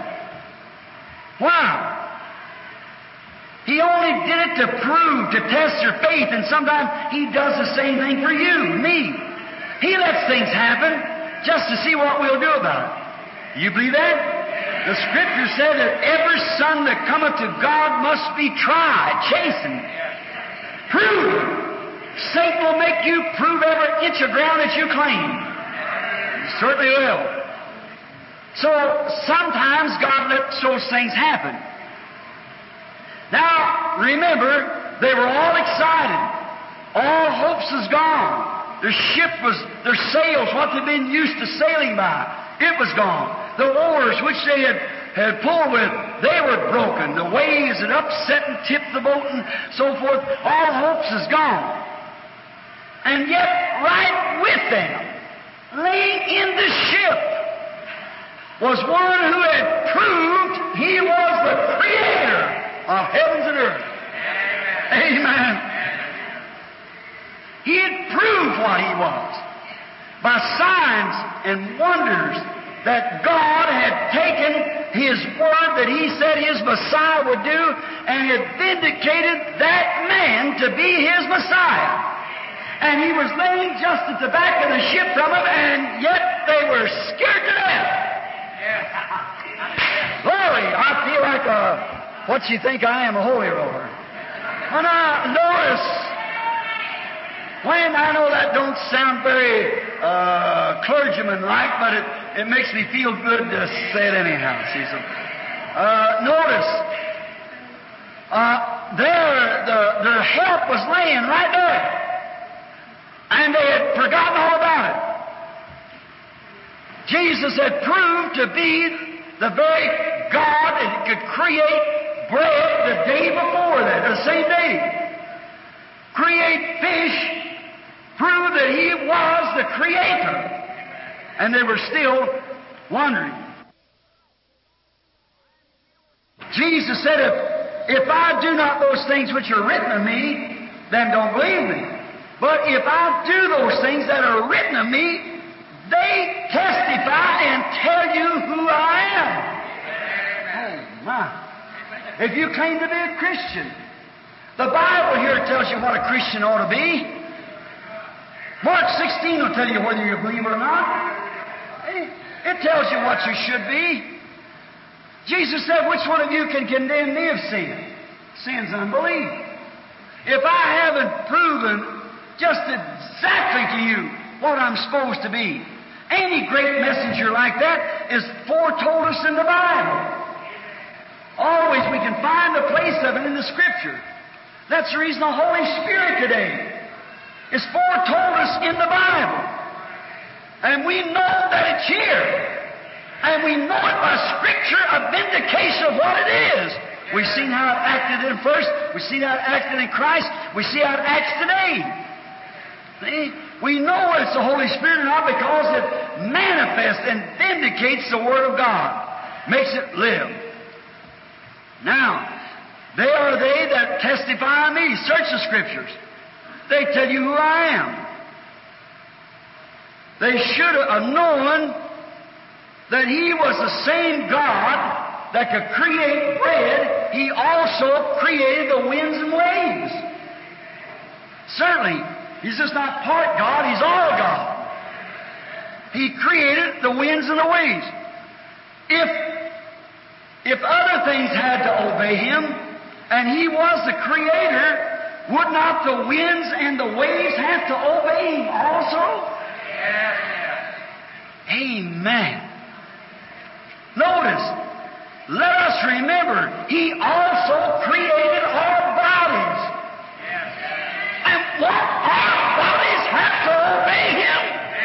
A: Why? He only did it to prove, to test your faith, and sometimes He does the same thing for you, me. He lets things happen just to see what we'll do about it. You believe that? The Scripture said that every son that cometh to God must be tried, chastened, proved. Satan will make you prove every inch of ground that you claim. He certainly will. So sometimes God lets those things happen. Now, remember, they were all excited. All hopes is gone. Their ship was, their sails, what they'd been used to sailing by, it was gone. The oars which they had, had pulled with, they were broken. The waves had upset and tipped the boat and so forth. All hopes is gone. And yet, right with them, laying in the ship, was one who had proved He was the Creator of heavens and earth. Amen. Amen. He had proved what He was by signs and wonders that God had taken His word that He said His Messiah would do and had vindicated that man to be His Messiah. And He was laying just at the back of the ship from him, and yet they were scared to death. Glory! I feel like a, what you think I am, a holy roller. When I notice, when I know that don't sound very uh, clergyman-like, but it, it makes me feel good to say it anyhow. See, so uh, notice, uh, there the, their help was laying right there, and they had forgotten all about it. Jesus had proved to be the very God that could create bread the day before that, the same day. Create fish, prove that He was the Creator. And they were still wondering. Jesus said, if, if I do not those things which are written of me, then don't believe me. But if I do those things that are written of me, they testify and tell you who I am. Oh, my. If you claim to be a Christian, the Bible here tells you what a Christian ought to be. Mark sixteen will tell you whether you believe or not. It tells you what you should be. Jesus said, which one of you can condemn me of sin? Sin's unbelief. If I haven't proven just exactly to you what I'm supposed to be, any great messenger like that is foretold us in the Bible. Always we can find a place of it in the Scripture. That's the reason the Holy Spirit today is foretold us in the Bible. And we know that it's here. And we know it by Scripture, a vindication of what it is. We've seen how it acted in first. We've seen how it acted in Christ. We see how it acts today. See? We know it's the Holy Spirit or not because it manifests and vindicates the Word of God, makes it live. Now, they are they that testify of me. Search the Scriptures. They tell you who I am. They should have known that He was the same God that could create bread. He also created the winds and waves. Certainly, He's just not part God, He's all God. He created the winds and the waves. If, if other things had to obey Him, and He was the Creator, would not the winds and the waves have to obey Him also? Amen. Notice, let us remember, He also created our bodies. And what our bodies have to obey Him.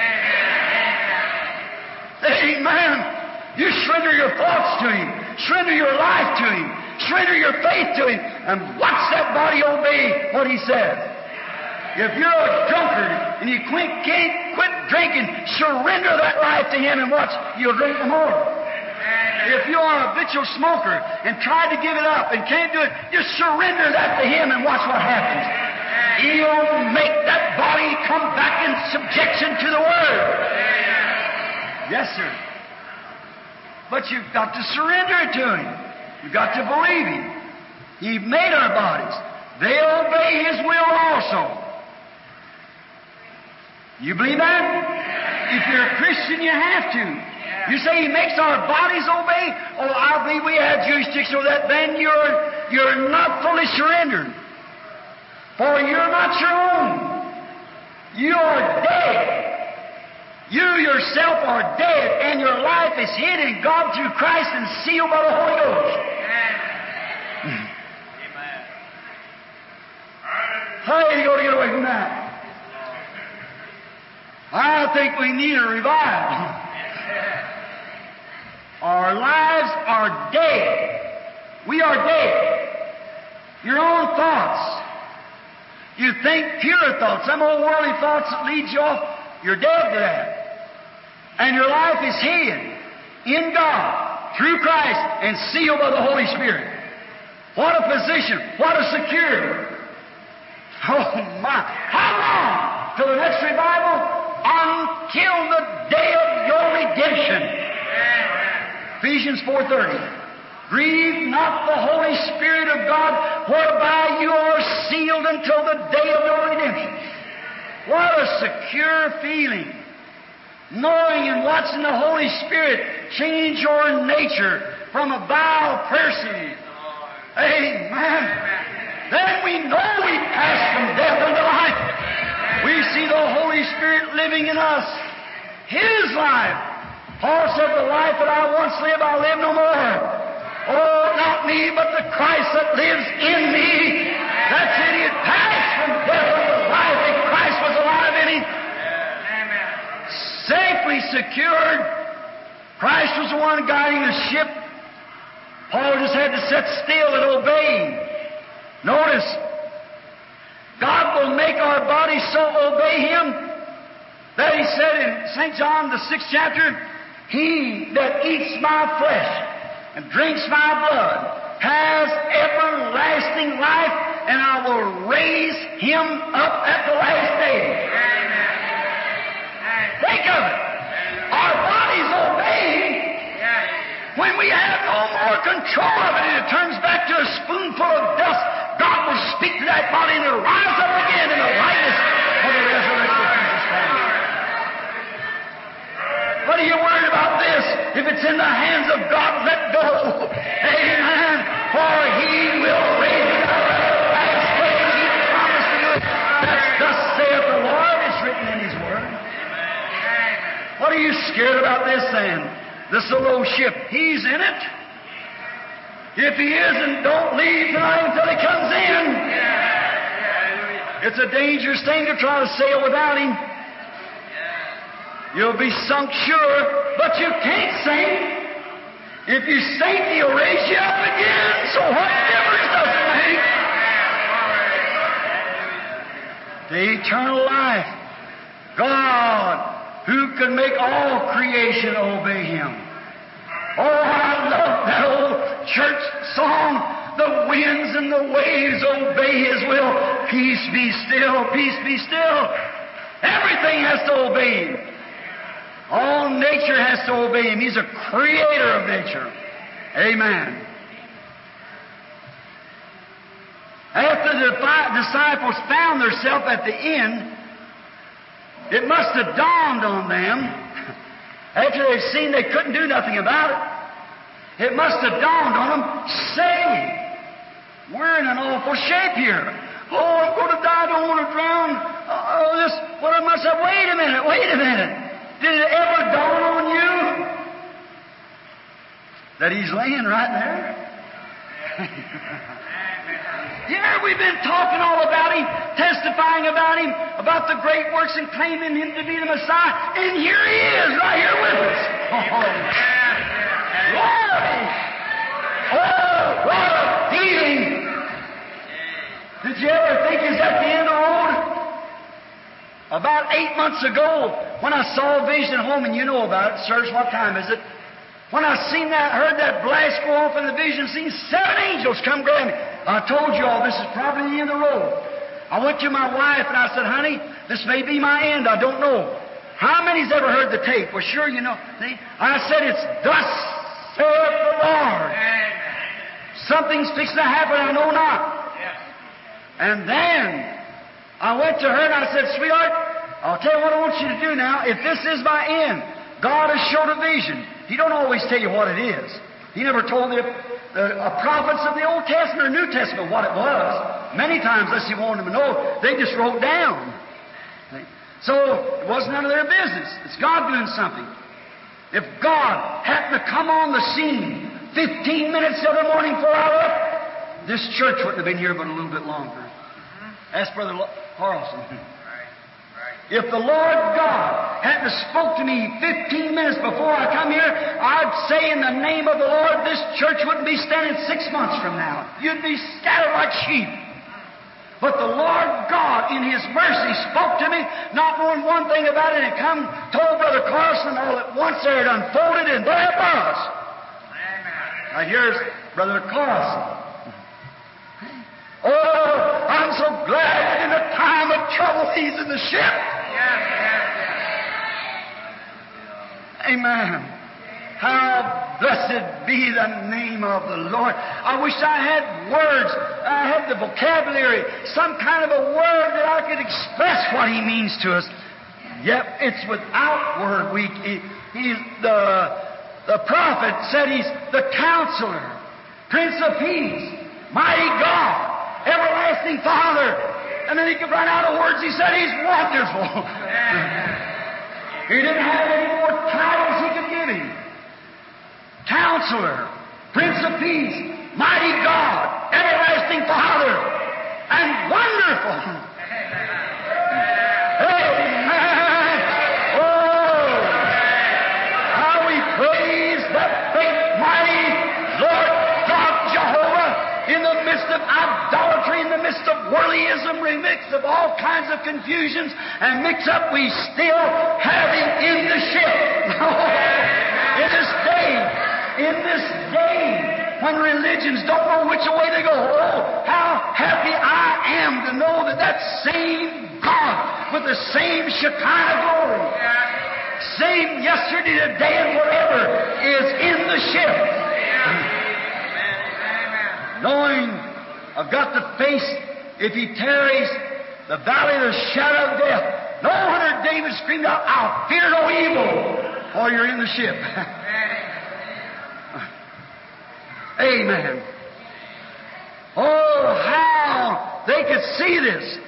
A: Amen. You surrender your thoughts to Him. Surrender your life to Him. Surrender your faith to Him. And watch that body obey what He says. If you're a drunkard and you quit, can't quit drinking, surrender that life to Him and watch, you'll drink more. If you are a habitual smoker and try to give it up and can't do it, just surrender that to Him and watch what happens. He'll make that body come back in subjection to the Word. Yes, sir. But you've got to surrender it to Him. You've got to believe Him. He made our bodies. They obey His will also. You believe that? If you're a Christian, you have to. You say He makes our bodies obey? Oh, I believe we have jurisdiction over that. Then you're, you're not fully surrendered. For you're not your own. You're dead. You yourself are dead, and your life is hid in God through Christ and sealed by the Holy Ghost. Amen. How are you going to get away from that? I think we need a revival. Our lives are dead. We are dead. Your own thoughts. You think pure thoughts, some old worldly thoughts that lead you off, you're dead to that. And your life is hid in God, through Christ, and sealed by the Holy Spirit. What a position. What a security. Oh, my. How long? Till the next revival? Until the day of your redemption. Ephesians four thirty. Grieve not the Holy Spirit of God, whereby you are sealed until the day of your redemption. What a secure feeling. Knowing and watching the Holy Spirit change your nature from a vile person. Amen. then we know we pass from death unto life. We see the Holy Spirit living in us. His life. Paul said, the life that I once lived, I live no more. Oh, not me, but the Christ that lives in me. That's it. He had passed from death unto life, and Christ was alive in him. Safely secured. Christ was the one guiding the ship. Paul just had to sit still and obey. Notice, God will make our bodies so obey Him that He said in Saint John, the sixth chapter, He that eats my flesh and drinks my blood has everlasting life, and I will raise him up at the last day. Think of it. Our bodies obey. When we have no more control of it and it turns back to a spoonful of dust, God will speak to that body and it'll rise up again in the likeness of the resurrection of Jesus Christ. What are you worried about this? If it's in the hands of God, let go. Amen. For He will raise it up at the last day. He promised to do it. That's thus saith the Lord. It's written in His Word. What are you scared about this then? This little ship, He's in it. If He isn't, don't leave tonight until He comes in. It's a dangerous thing to try to sail without Him. You'll be sunk sure, but you can't sink. If you sink, He'll raise you up again. So what difference does it make? The eternal life. God, who can make all creation obey Him. Oh, I love that old church song. The winds and the waves obey His will. Peace be still, peace be still. Everything has to obey Him. All nature has to obey Him. He's a creator of nature. Amen. After the disciples found themselves at the end, it must have dawned on them, after they've seen they couldn't do nothing about it, it must have dawned on them, say, we're in an awful shape here. Oh, I'm going to die, I don't want to drown. Oh, this, what I must have, wait a minute, wait a minute. Did it ever dawn on you that He's laying right there? Yeah, we've been talking all about Him, testifying about Him, about the great works and claiming Him to be the Messiah. And here He is, right here with us. Oh, glory! Oh, what a feeling! Did you ever think He's at the end of the road? About eight months ago, when I saw a vision at home, and you know about it, sirs, what time is it? When I seen that, heard that blast go off in the vision, seen seven angels come grab me. I told you all, this is probably the end of the road. I went to my wife and I said, honey, this may be my end. I don't know. How many's ever heard the tape? Well, sure, you know. I said, it's thus saith the Lord. Something's fixing to happen, I know not. And then I went to her and I said, sweetheart, I'll tell you what I want you to do now. If this is my end, God has showed a vision. He don't always tell you what it is. He never told the, the uh, prophets of the Old Testament or New Testament what it was. Many times, unless He wanted them to know, they just wrote down. So it wasn't none of their business. It's God doing something. If God happened to come on the scene fifteen minutes every morning before I left, this church wouldn't have been here but a little bit longer. Ask Brother Carlson. If the Lord God hadn't spoke to me fifteen minutes before I come here, I'd say in the name of the Lord, this church wouldn't be standing six months from now. You'd be scattered like sheep. But the Lord God, in His mercy, spoke to me, not knowing one thing about it, and come, told Brother Carlson all at once there it unfolded, and there it was. Now here's Brother Carlson. Oh, I'm so glad that in a time of trouble He's in the ship. Yes, yes, yes. Amen. How blessed be the name of the Lord. I wish I had words, I had the vocabulary, some kind of a word that I could express what He means to us. Yep, it's without word. We, he, he's the, the prophet said He's the Counselor, Prince of Peace, Mighty God, Everlasting Father. And then he could run out of words. He said, He's wonderful. He didn't have any more titles he could give Him. Counselor, Prince of Peace, Mighty God, Everlasting Father, and Wonderful. Amen. Oh, how we praise that great, mighty Lord God Jehovah in the midst of idolatry, in the midst of worldlyism, in the midst of all kinds of confusions and mix-up. We still have Him in the ship. In this day, in this day, when religions don't know which way to go, oh, how happy I am to know that that same God with the same Shekinah glory, same yesterday, today, and forever, is in the ship. Knowing I've got to face, if He tarries, the valley of the shadow of death. No wonder David screamed out, I'll fear no evil, for you're in the ship. Amen. Oh, how they could see this.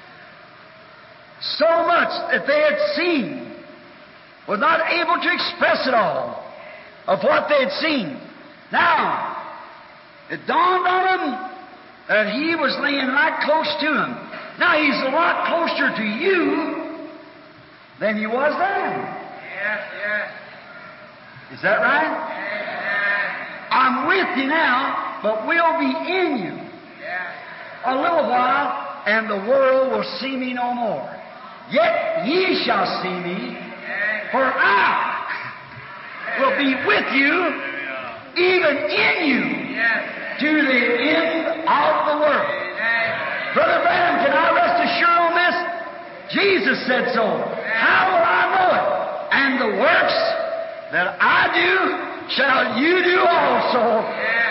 A: So much that they had seen, were not able to express it all of what they had seen. Now, it dawned on them that He was laying right close to them. Now, He's a lot closer to you than He was then.
C: Yes, yes.
A: Is that right? I'm with you now, but we'll be in you a little while, and the world will see me no more. Yet ye shall see me, for I will be with you, even in you, to the end of the world. Brother Branham, can I rest assured on this? Jesus said so. How will I know it? And the works that I do shall you do also.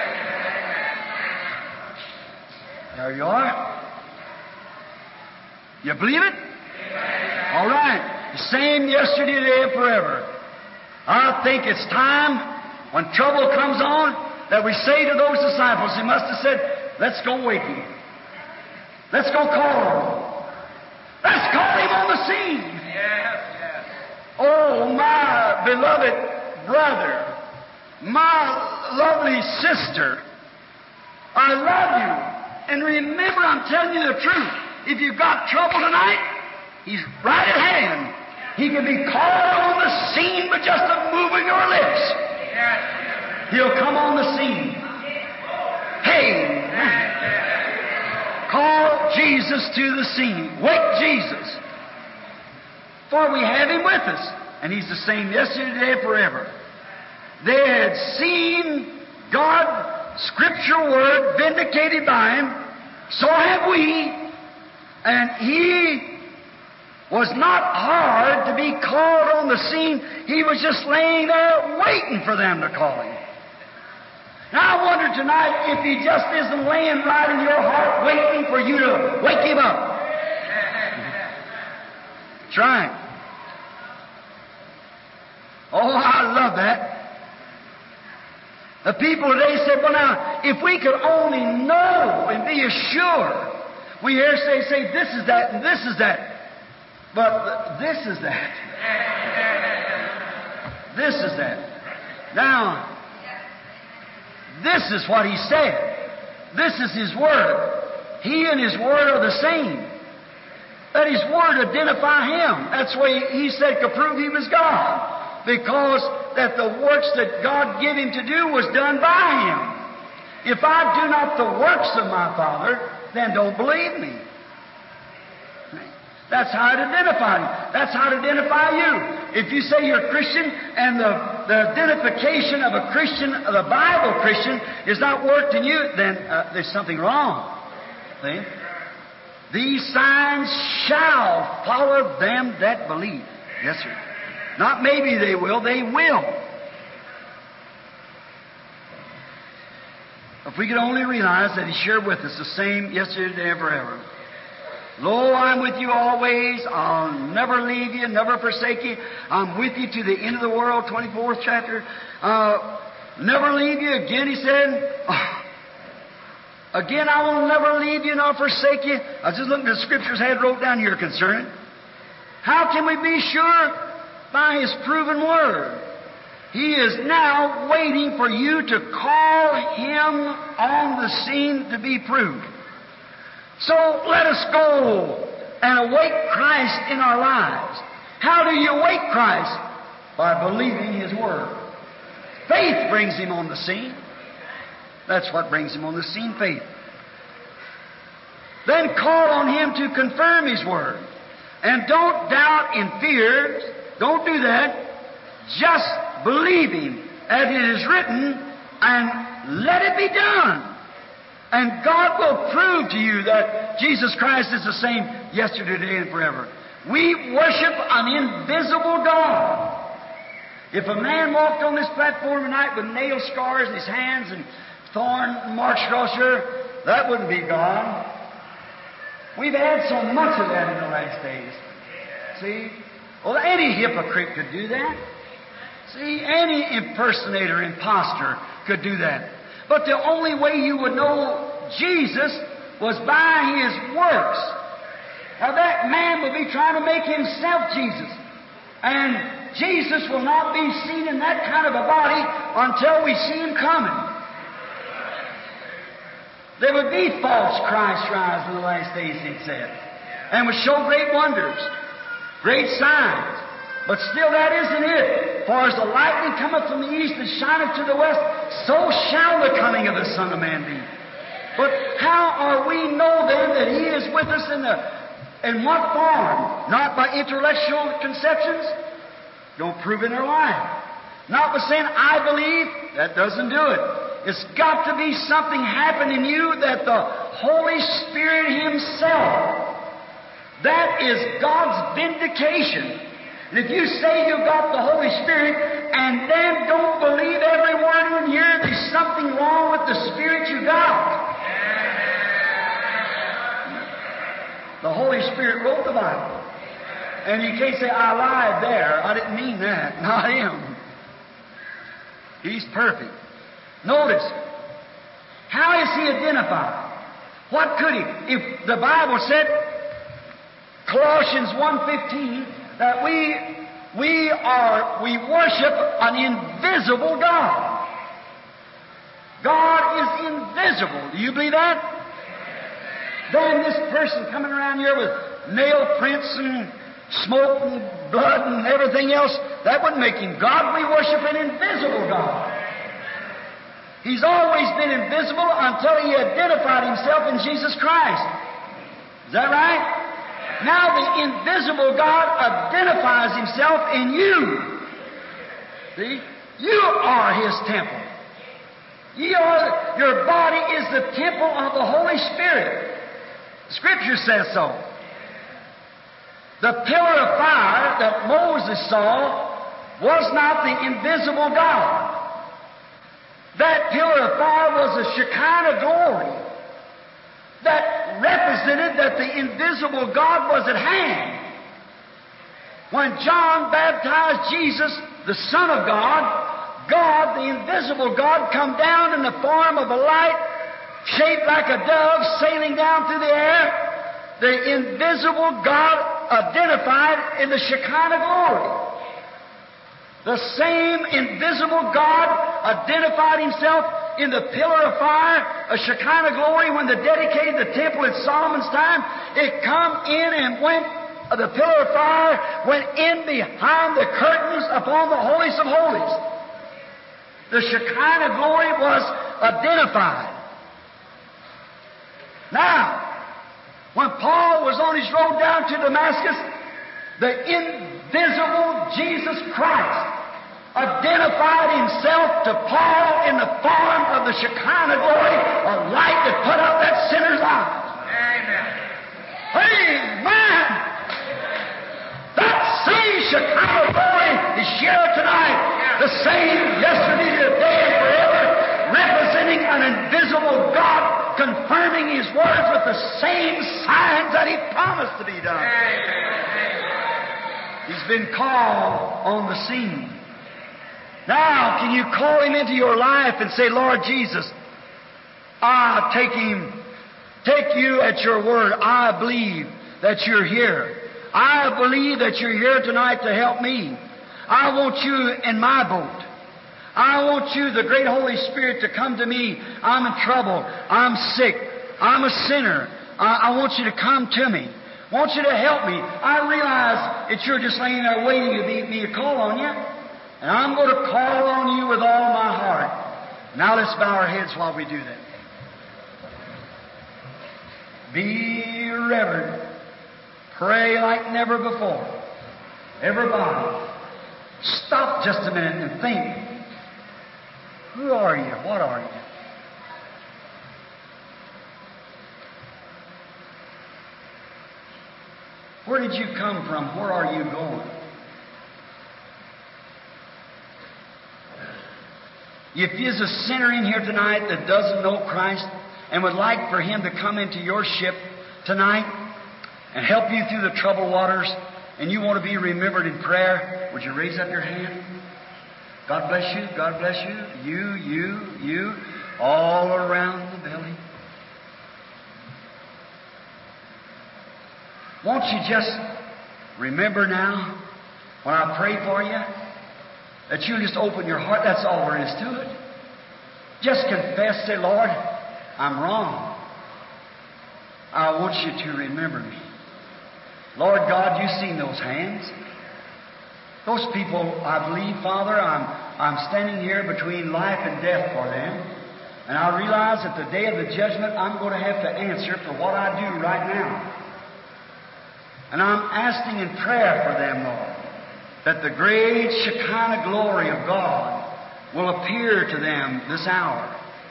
A: There you are. You believe it? All right. The same yesterday, today, and forever. I think it's time, when trouble comes on, that we say to those disciples, He must have said, let's go wake Him. Let's go call Him. Let's call Him on the scene.
C: Yes, yes.
A: Oh, my beloved brother, my lovely sister, I love you. And remember, I'm telling you the truth. If you've got trouble tonight, He's right at hand. He can be called on the scene by just a move of your lips. He'll come on the scene. Hey, call Jesus to the scene. Wake Jesus. For we have Him with us. And He's the same yesterday, today, and forever. They had seen God, Scripture Word, vindicated by Him. So have we. And He was not hard to be called on the scene. He was just laying there waiting for them to call Him. Now I wonder tonight if He just isn't laying right in your heart waiting for you to wake Him up. That's right. Oh, I love that. The people today said, well now, if we could only know and be assured. We hear say, say, this is that and this is that. But this is that. This is that. Now, this is what He said. This is His Word. He and His Word are the same. Let His Word identify Him. That's why He said to prove He was God. Because that the works that God gave Him to do was done by Him. If I do not the works of my Father, then don't believe me. That's how it identifies you. That's how it identify you. If you say you're a Christian and the, the identification of a Christian, of the Bible Christian, is not worked in you, then uh, there's something wrong. See? These signs shall follow them that believe. Yes, sir. Not maybe they will, they will. If we could only realize that He's shared with us the same yesterday, today, and forever. Lo, I'm with you always. I'll never leave you, never forsake you. I'm with you to the end of the world, twenty-fourth chapter. Uh, never leave you again, He said. Oh. Again, I will never leave you nor forsake you. I was just looking at the scriptures I had wrote down here concerning. How can we be sure? By His proven Word. He is now waiting for you to call Him on the scene to be proved. So let us go and await Christ in our lives. How do you await Christ? By believing His Word. Faith brings Him on the scene. That's what brings Him on the scene, faith. Then call on Him to confirm His Word. And don't doubt in fear. Don't do that. Just believe Him as it is written and let it be done. And God will prove to you that Jesus Christ is the same yesterday, today, and forever. We worship an invisible God. If a man walked on this platform tonight with nail scars in his hands and thorn marks across here, that wouldn't be God. We've had so much of that in the last days. See? Well, any hypocrite could do that. See? Any impersonator, imposter could do that. But the only way you would know Jesus was by His works. Now that man would be trying to make himself Jesus. And Jesus will not be seen in that kind of a body until we see Him coming. There would be false Christ rise in the last days, it said, and would show great wonders, great signs. But still that isn't it. For as the lightning cometh from the east and shineth to the west, so shall the coming of the Son of Man be. But how are we know then that He is with us in the in what form? Not by intellectual conceptions. Don't prove in their life. Not by saying, I believe. That doesn't do it. It's got to be something happen in you that the Holy Spirit Himself, that is God's vindication. And if you say you've got the Holy Spirit and then don't believe every word in here, there's something wrong with the Spirit you got. The Holy Spirit wrote the Bible. And you can't say, I lied there. I didn't mean that. Not Him. He's perfect. Notice, how is He identified? What could He? If the Bible said, Colossians one fifteen, that we we are we worship an invisible God. God is invisible. Do you believe that? Then this person coming around here with nail prints and smoke and blood and everything else, that wouldn't make Him God. We worship an invisible God. He's always been invisible until He identified Himself in Jesus Christ. Is that right? Now the invisible God identifies Himself in you. See? You are His temple. You are, your body is the temple of the Holy Spirit. Scripture says so. The pillar of fire that Moses saw was not the invisible God. That pillar of fire was a Shekinah glory that represented that the invisible God was at hand. When John baptized Jesus, the Son of God, God, the invisible God, come down in the form of a light shaped like a dove sailing down through the air. The invisible God identified in the Shekinah glory. The same invisible God identified Himself in the pillar of fire, a Shekinah glory, when they dedicated the temple at Solomon's time. It come in and went, the pillar of fire went in behind the curtains upon the holiest of holies. The Shekinah glory was identified. Now, when Paul was on his road down to Damascus, the invisible Jesus Christ identified Himself to Paul in the form of the Shekinah glory, a light that put out that sinner's eyes.
C: Amen.
A: Amen! That same Shekinah glory is here tonight. The same yesterday, today, and forever, representing an invisible God, confirming His words with the same signs that He promised to be done. He's been called on the scene. Now, can you call Him into your life and say, Lord Jesus, I take Him, take you at your word. I believe that you're here. I believe that you're here tonight to help me. I want you in my boat. I want you, the great Holy Spirit, to come to me. I'm in trouble. I'm sick. I'm a sinner. I, I want you to come to me. I want you to help me. I realize that you're just laying there waiting to be, me to call on you. And I'm going to call on you with all my heart. Now let's bow our heads while we do that. Be reverent. Pray like never before. Everybody, stop just a minute and think. Who are you? What are you? Where did you come from? Where are you going? If there's a sinner in here tonight that doesn't know Christ and would like for Him to come into your ship tonight and help you through the troubled waters, and you want to be remembered in prayer, would you raise up your hand? God bless you. God bless you. You, you, you, all around the building. Won't you just remember now, when I pray for you, that you just open your heart. That's all there is to it. Just confess, say, Lord, I'm wrong. I want you to remember me. Lord God, you've seen those hands. Those people, I believe, Father, I'm, I'm standing here between life and death for them. And I realize that the day of the judgment, I'm going to have to answer for what I do right now. And I'm asking in prayer for them, Lord, that the great Shekinah glory of God will appear to them this hour.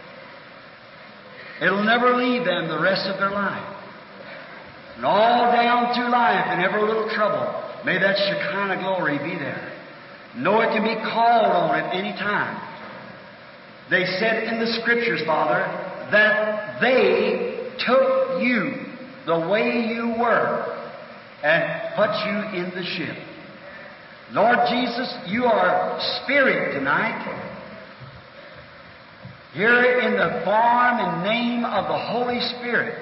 A: It'll never leave them the rest of their life. And all down through life, in every little trouble, may that Shekinah glory be there. Know it can be called on at any time. They said in the Scriptures, Father, that they took you the way you were and put you in the ship. Lord Jesus, you are Spirit tonight. Here in the form and name of the Holy Spirit.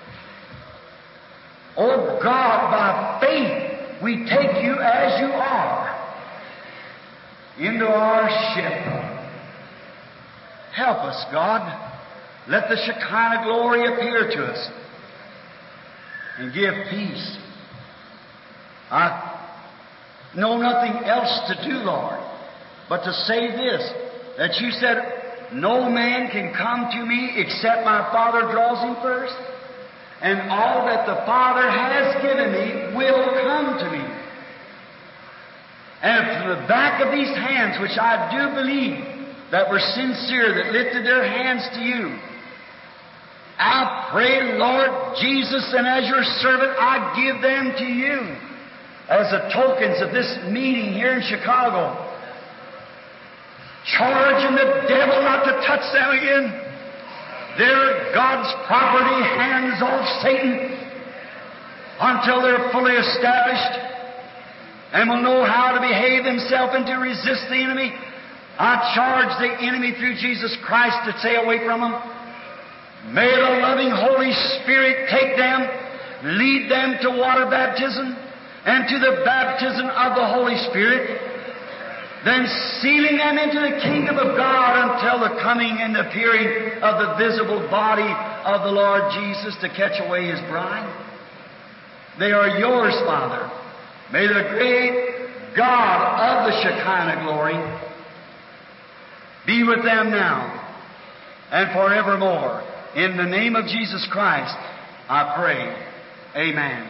A: Oh God, by faith, we take you as you are into our ship. Help us, God. Let the Shekinah glory appear to us and give peace. I know nothing else to do, Lord, but to say this, that you said, no man can come to me except my Father draws him first. And all that the Father has given me will come to me. And from the back of these hands, which I do believe that were sincere, that lifted their hands to you, I pray, Lord Jesus, and as your servant, I give them to you as the tokens of this meeting here in Chicago, charging the devil not to touch them again. They're God's property, hands off Satan, until they're fully established and will know how to behave themselves and to resist the enemy. I charge the enemy through Jesus Christ to stay away from them. May the loving Holy Spirit take them, lead them to water baptism and to the baptism of the Holy Spirit, then sealing them into the kingdom of God until the coming and appearing of the visible body of the Lord Jesus to catch away His bride. They are yours, Father. May the great God of the Shekinah glory be with them now and forevermore. In the name of Jesus Christ, I pray. Amen.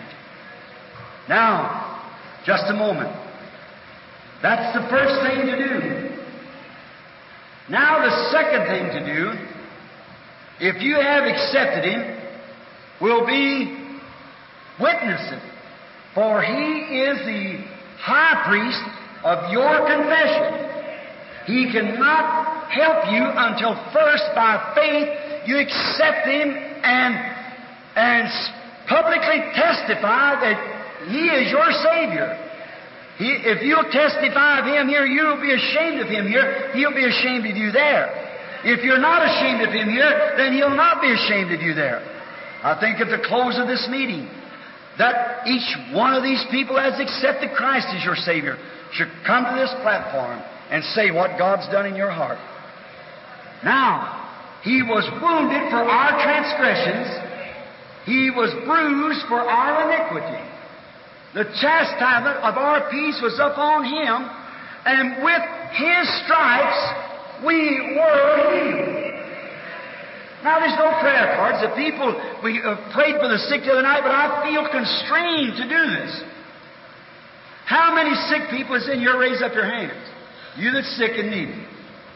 A: Now, just a moment. That's the first thing to do. Now the second thing to do, if you have accepted Him, will be witness it. For He is the high priest of your confession. He cannot help you until first by faith you accept Him and, and publicly testify that He is your Savior. He, if you'll testify of Him here, you'll be ashamed of Him here. He'll be ashamed of you there. If you're not ashamed of Him here, then He'll not be ashamed of you there. I think at the close of this meeting, that each one of these people has accepted Christ as your Savior should come to this platform and say what God's done in your heart. Now, He was wounded for our transgressions. He was bruised for our iniquity. The chastisement of our peace was upon Him, and with His stripes we were healed. Now, there's no prayer cards. The people, we uh, prayed for the sick the other night, but I feel constrained to do this. How many sick people is in here? Raise up your hands. You that's sick and needy.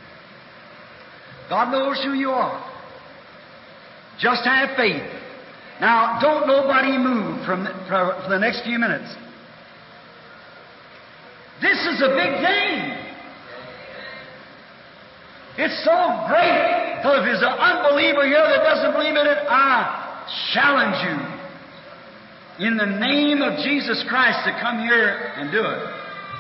A: God knows who you are. Just have faith. Now, don't nobody move from the, for the next few minutes. This is a big thing. It's so great. So if there's an unbeliever here that doesn't believe in it, I challenge you in the name of Jesus Christ to come here and do it.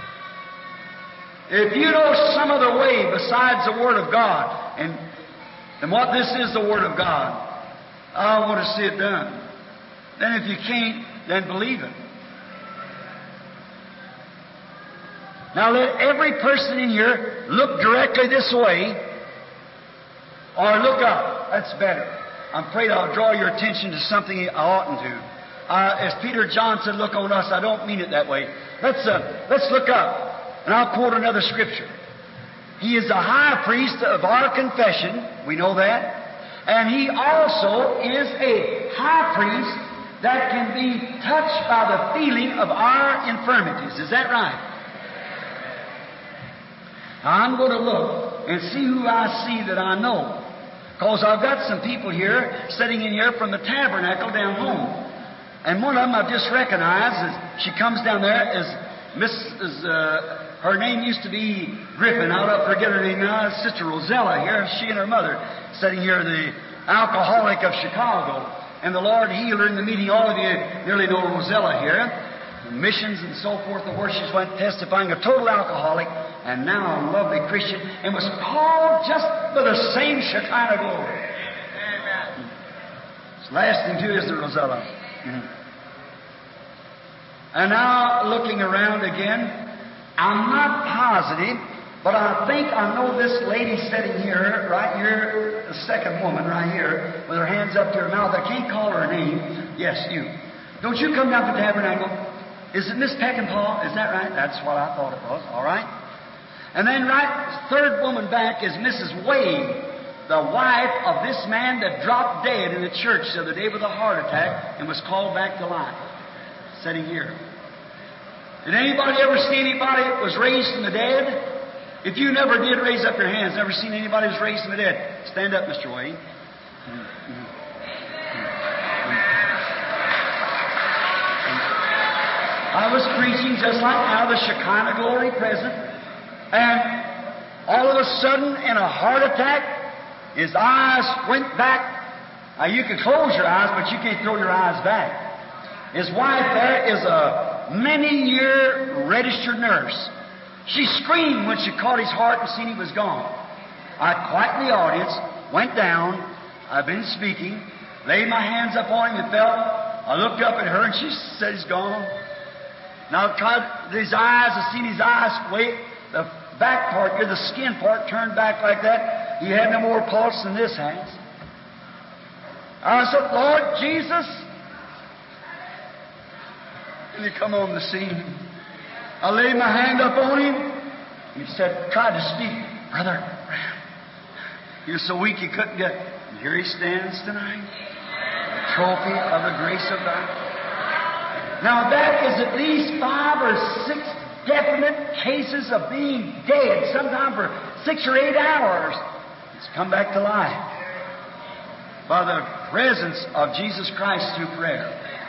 A: If you know some other way besides the Word of God, and, and what this is the Word of God, I want to see it done. Then if you can't, then believe it. Now let every person in here look directly this way, or look up. That's better. I'm afraid I'll draw your attention to something I oughtn't to. Uh, as Peter John said, look on us. I don't mean it that way. Let's, uh, let's look up. And I'll quote another scripture. He is the high priest of our confession. We know that. And He also is a high priest that can be touched by the feeling of our infirmities. Is that right? Now I'm going to look and see who I see that I know. Because I've got some people here, sitting in here from the tabernacle down home. And one of them I've just recognized, as she comes down there, is Missus Uh, her name used to be Griffin. I'll forget her name now. Sister Rosella here. She and her mother sitting here, the alcoholic of Chicago. And the Lord healed her in the meeting. All of you nearly know Rosella here. Missions and so forth, the where she's went testifying, a total alcoholic, and now a lovely Christian, and was called just for the same Shekinah glory. Amen. It's lasting too, isn't it, Rosella? Mm-hmm. And now, looking around again, I'm not positive, but I think I know this lady sitting here, right here, the second woman right here, with her hands up to her mouth. I can't call her name. Yes, you. Don't you come down to the tabernacle? Is it Miss Peckinpah? Is that right? That's what I thought it was. All right. And then right, third woman back is Missus Wade, the wife of this man that dropped dead in the church the other day with a heart attack and was called back to life. Sitting here. Did anybody ever see anybody that was raised from the dead? If you never did, raise up your hands. Never seen anybody who's raised from the dead. Stand up, Mister Wade. Mm-hmm. I was preaching just like now, the Shekinah glory present, and all of a sudden, in a heart attack, his eyes went back. Now, you can close your eyes, but you can't throw your eyes back. His wife there is a many-year registered nurse. She screamed when she caught his heart and seen he was gone. I quieted the audience, went down, I've been speaking, laid my hands up on him and felt. I looked up at her and she said he's gone. Now, tried his eyes, I seen his eyes wait, the back part here, the skin part turned back like that. He had no more pulse than this has. I said, Lord Jesus, and he come on the scene. I laid my hand up on him, and he said, tried to speak, Brother, he was so weak he couldn't get it. And here he stands tonight, a trophy of the grace of God. Now that is at least five or six definite cases of being dead, sometime for six or eight hours. It's come back to life by the presence of Jesus Christ through prayer.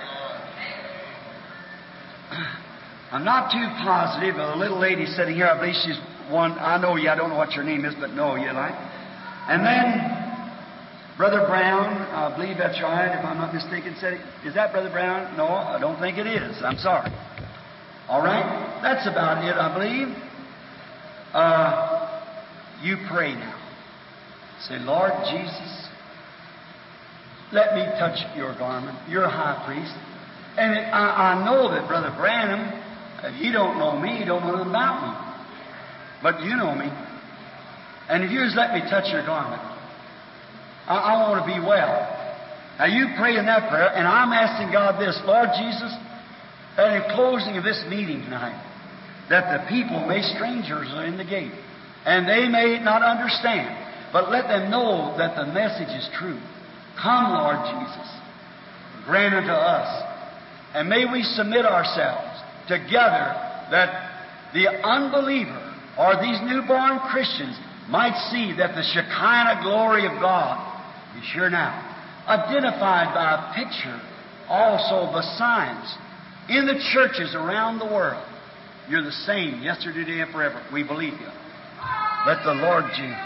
A: I'm not too positive. A little lady sitting here, I believe she's one. I know you. I don't know what your name is, but know you like. And then Brother Brown, I believe that's right, if I'm not mistaken, said it. Is that Brother Brown? No, I don't think it is. I'm sorry. All right? That's about it, I believe. Uh, you pray now. Say, Lord Jesus, let me touch your garment. You're a high priest. And it, I, I know that Brother Branham, uh, he don't know me, he don't know nothing about me. But you know me. And if you just let me touch your garment, I, I want to be well. Now you pray in that prayer, and I'm asking God this, Lord Jesus, that in closing of this meeting tonight, that the people, may strangers are in the gate, and they may not understand, but let them know that the message is true. Come, Lord Jesus, grant unto us, and may we submit ourselves together that the unbeliever or these newborn Christians might see that the Shekinah glory of God is here now, identified by a picture also of the signs in the churches around the world. You're the same yesterday, today, and forever. We believe you. Let the Lord Jesus.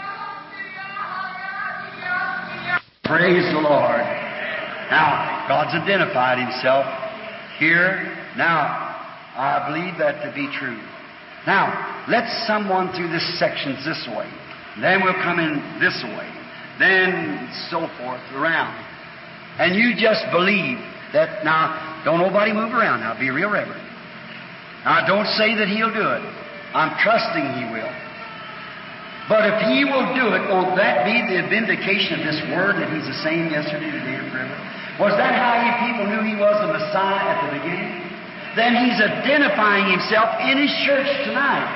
A: Praise the Lord. Now, God's identified Himself here. Now, I believe that to be true. Now, let someone through this section this way. Then we'll come in this way. Then so forth, around. And you just believe that. Now, don't nobody move around now. Be real reverent. Now, don't say that He'll do it. I'm trusting He will. But if He will do it, won't that be the vindication of this Word that He's the same yesterday, today, and forever? Was that how you people knew He was the Messiah at the beginning? Then He's identifying Himself in His church tonight,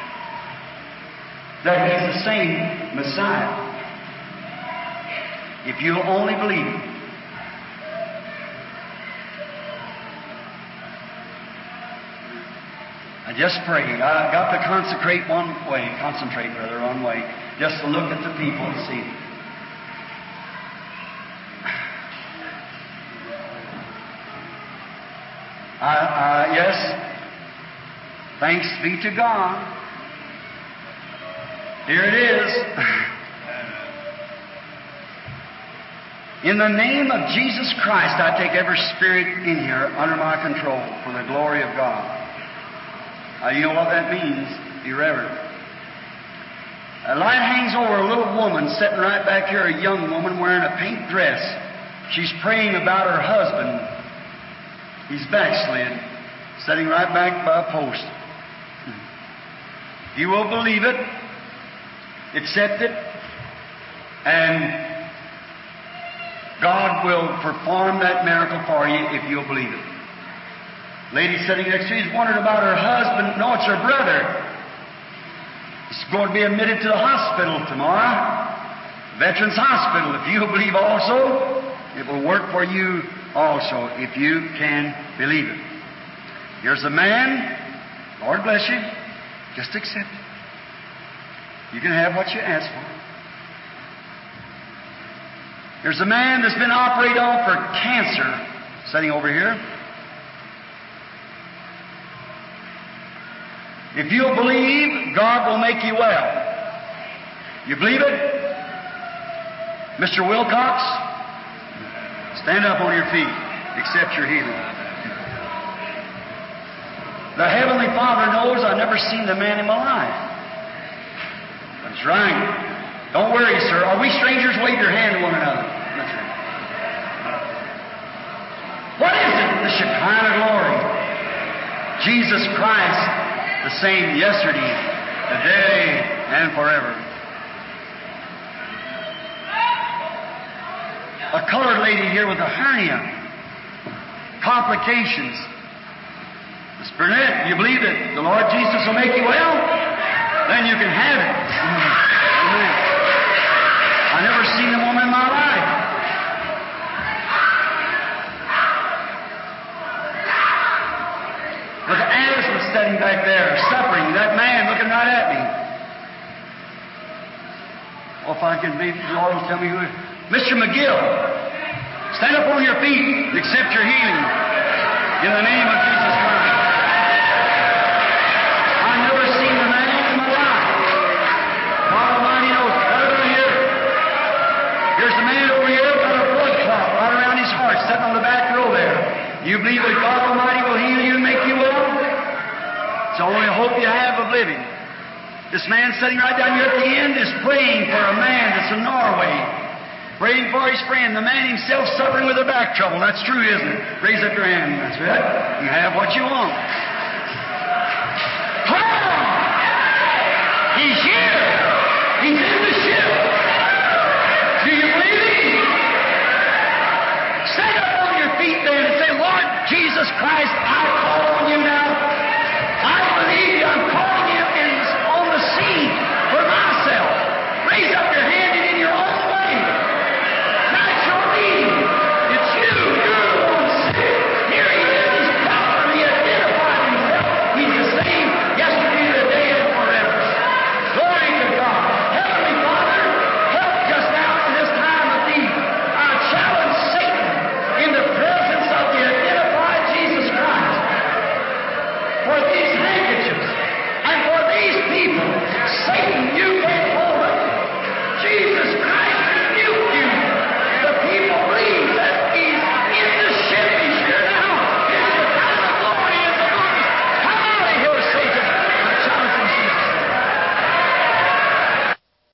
A: that He's the same Messiah. If you'll only believe it. I just prayed. I got to consecrate one way, concentrate rather one way, just to look at the people and see. I, uh, yes, thanks be to God. Here it is. In the name of Jesus Christ, I take every spirit in here under my control for the glory of God. Uh, you know what that means? Be reverent. A light hangs over a little woman sitting right back here, a young woman wearing a pink dress. She's praying about her husband. He's backslid, sitting right back by a post. You will believe it, accept it, and God will perform that miracle for you if you'll believe it. Lady sitting next to you is wondering about her husband. No, it's her brother. He's going to be admitted to the hospital tomorrow, Veterans Hospital. If you believe also, it will work for you also, if you can believe it. Here's a man. Lord bless you. Just accept it. You can have what you ask for. Here's a man that's been operated on for cancer, sitting over here. If you'll believe, God will make you well. You believe it? Mister Wilcox, stand up on your feet. Accept your healing. The Heavenly Father knows I've never seen the man in my life. That's right. Don't worry, sir. Are we strangers? Wave your hand to one another. That's right. What is it? The Shekinah glory. Jesus Christ, the same yesterday, today, and forever. A colored lady here with a hernia, complications. Miss Burnett, you believe that the Lord Jesus will make you well? Then you can have it. Amen. I never seen a woman in my life. With asthma sitting back there, suffering. That man looking right at me. Well, if I can, maybe the Lord will tell me who it is. Mister McGill, stand up on your feet. Accept your healing in the name of Jesus Christ. I've never seen a man in my life. God Almighty knows. Right over here. Here's the man over here got a blood clot right around his heart, sitting on the back row there. You believe that God Almighty will heal you and make you well? It's the only hope you have of living. This man sitting right down here at the end is praying for a man that's in Norway. Praying for his friend. The man himself suffering with a back trouble. That's true, isn't it? Raise up your hand. That's it. You have what you want.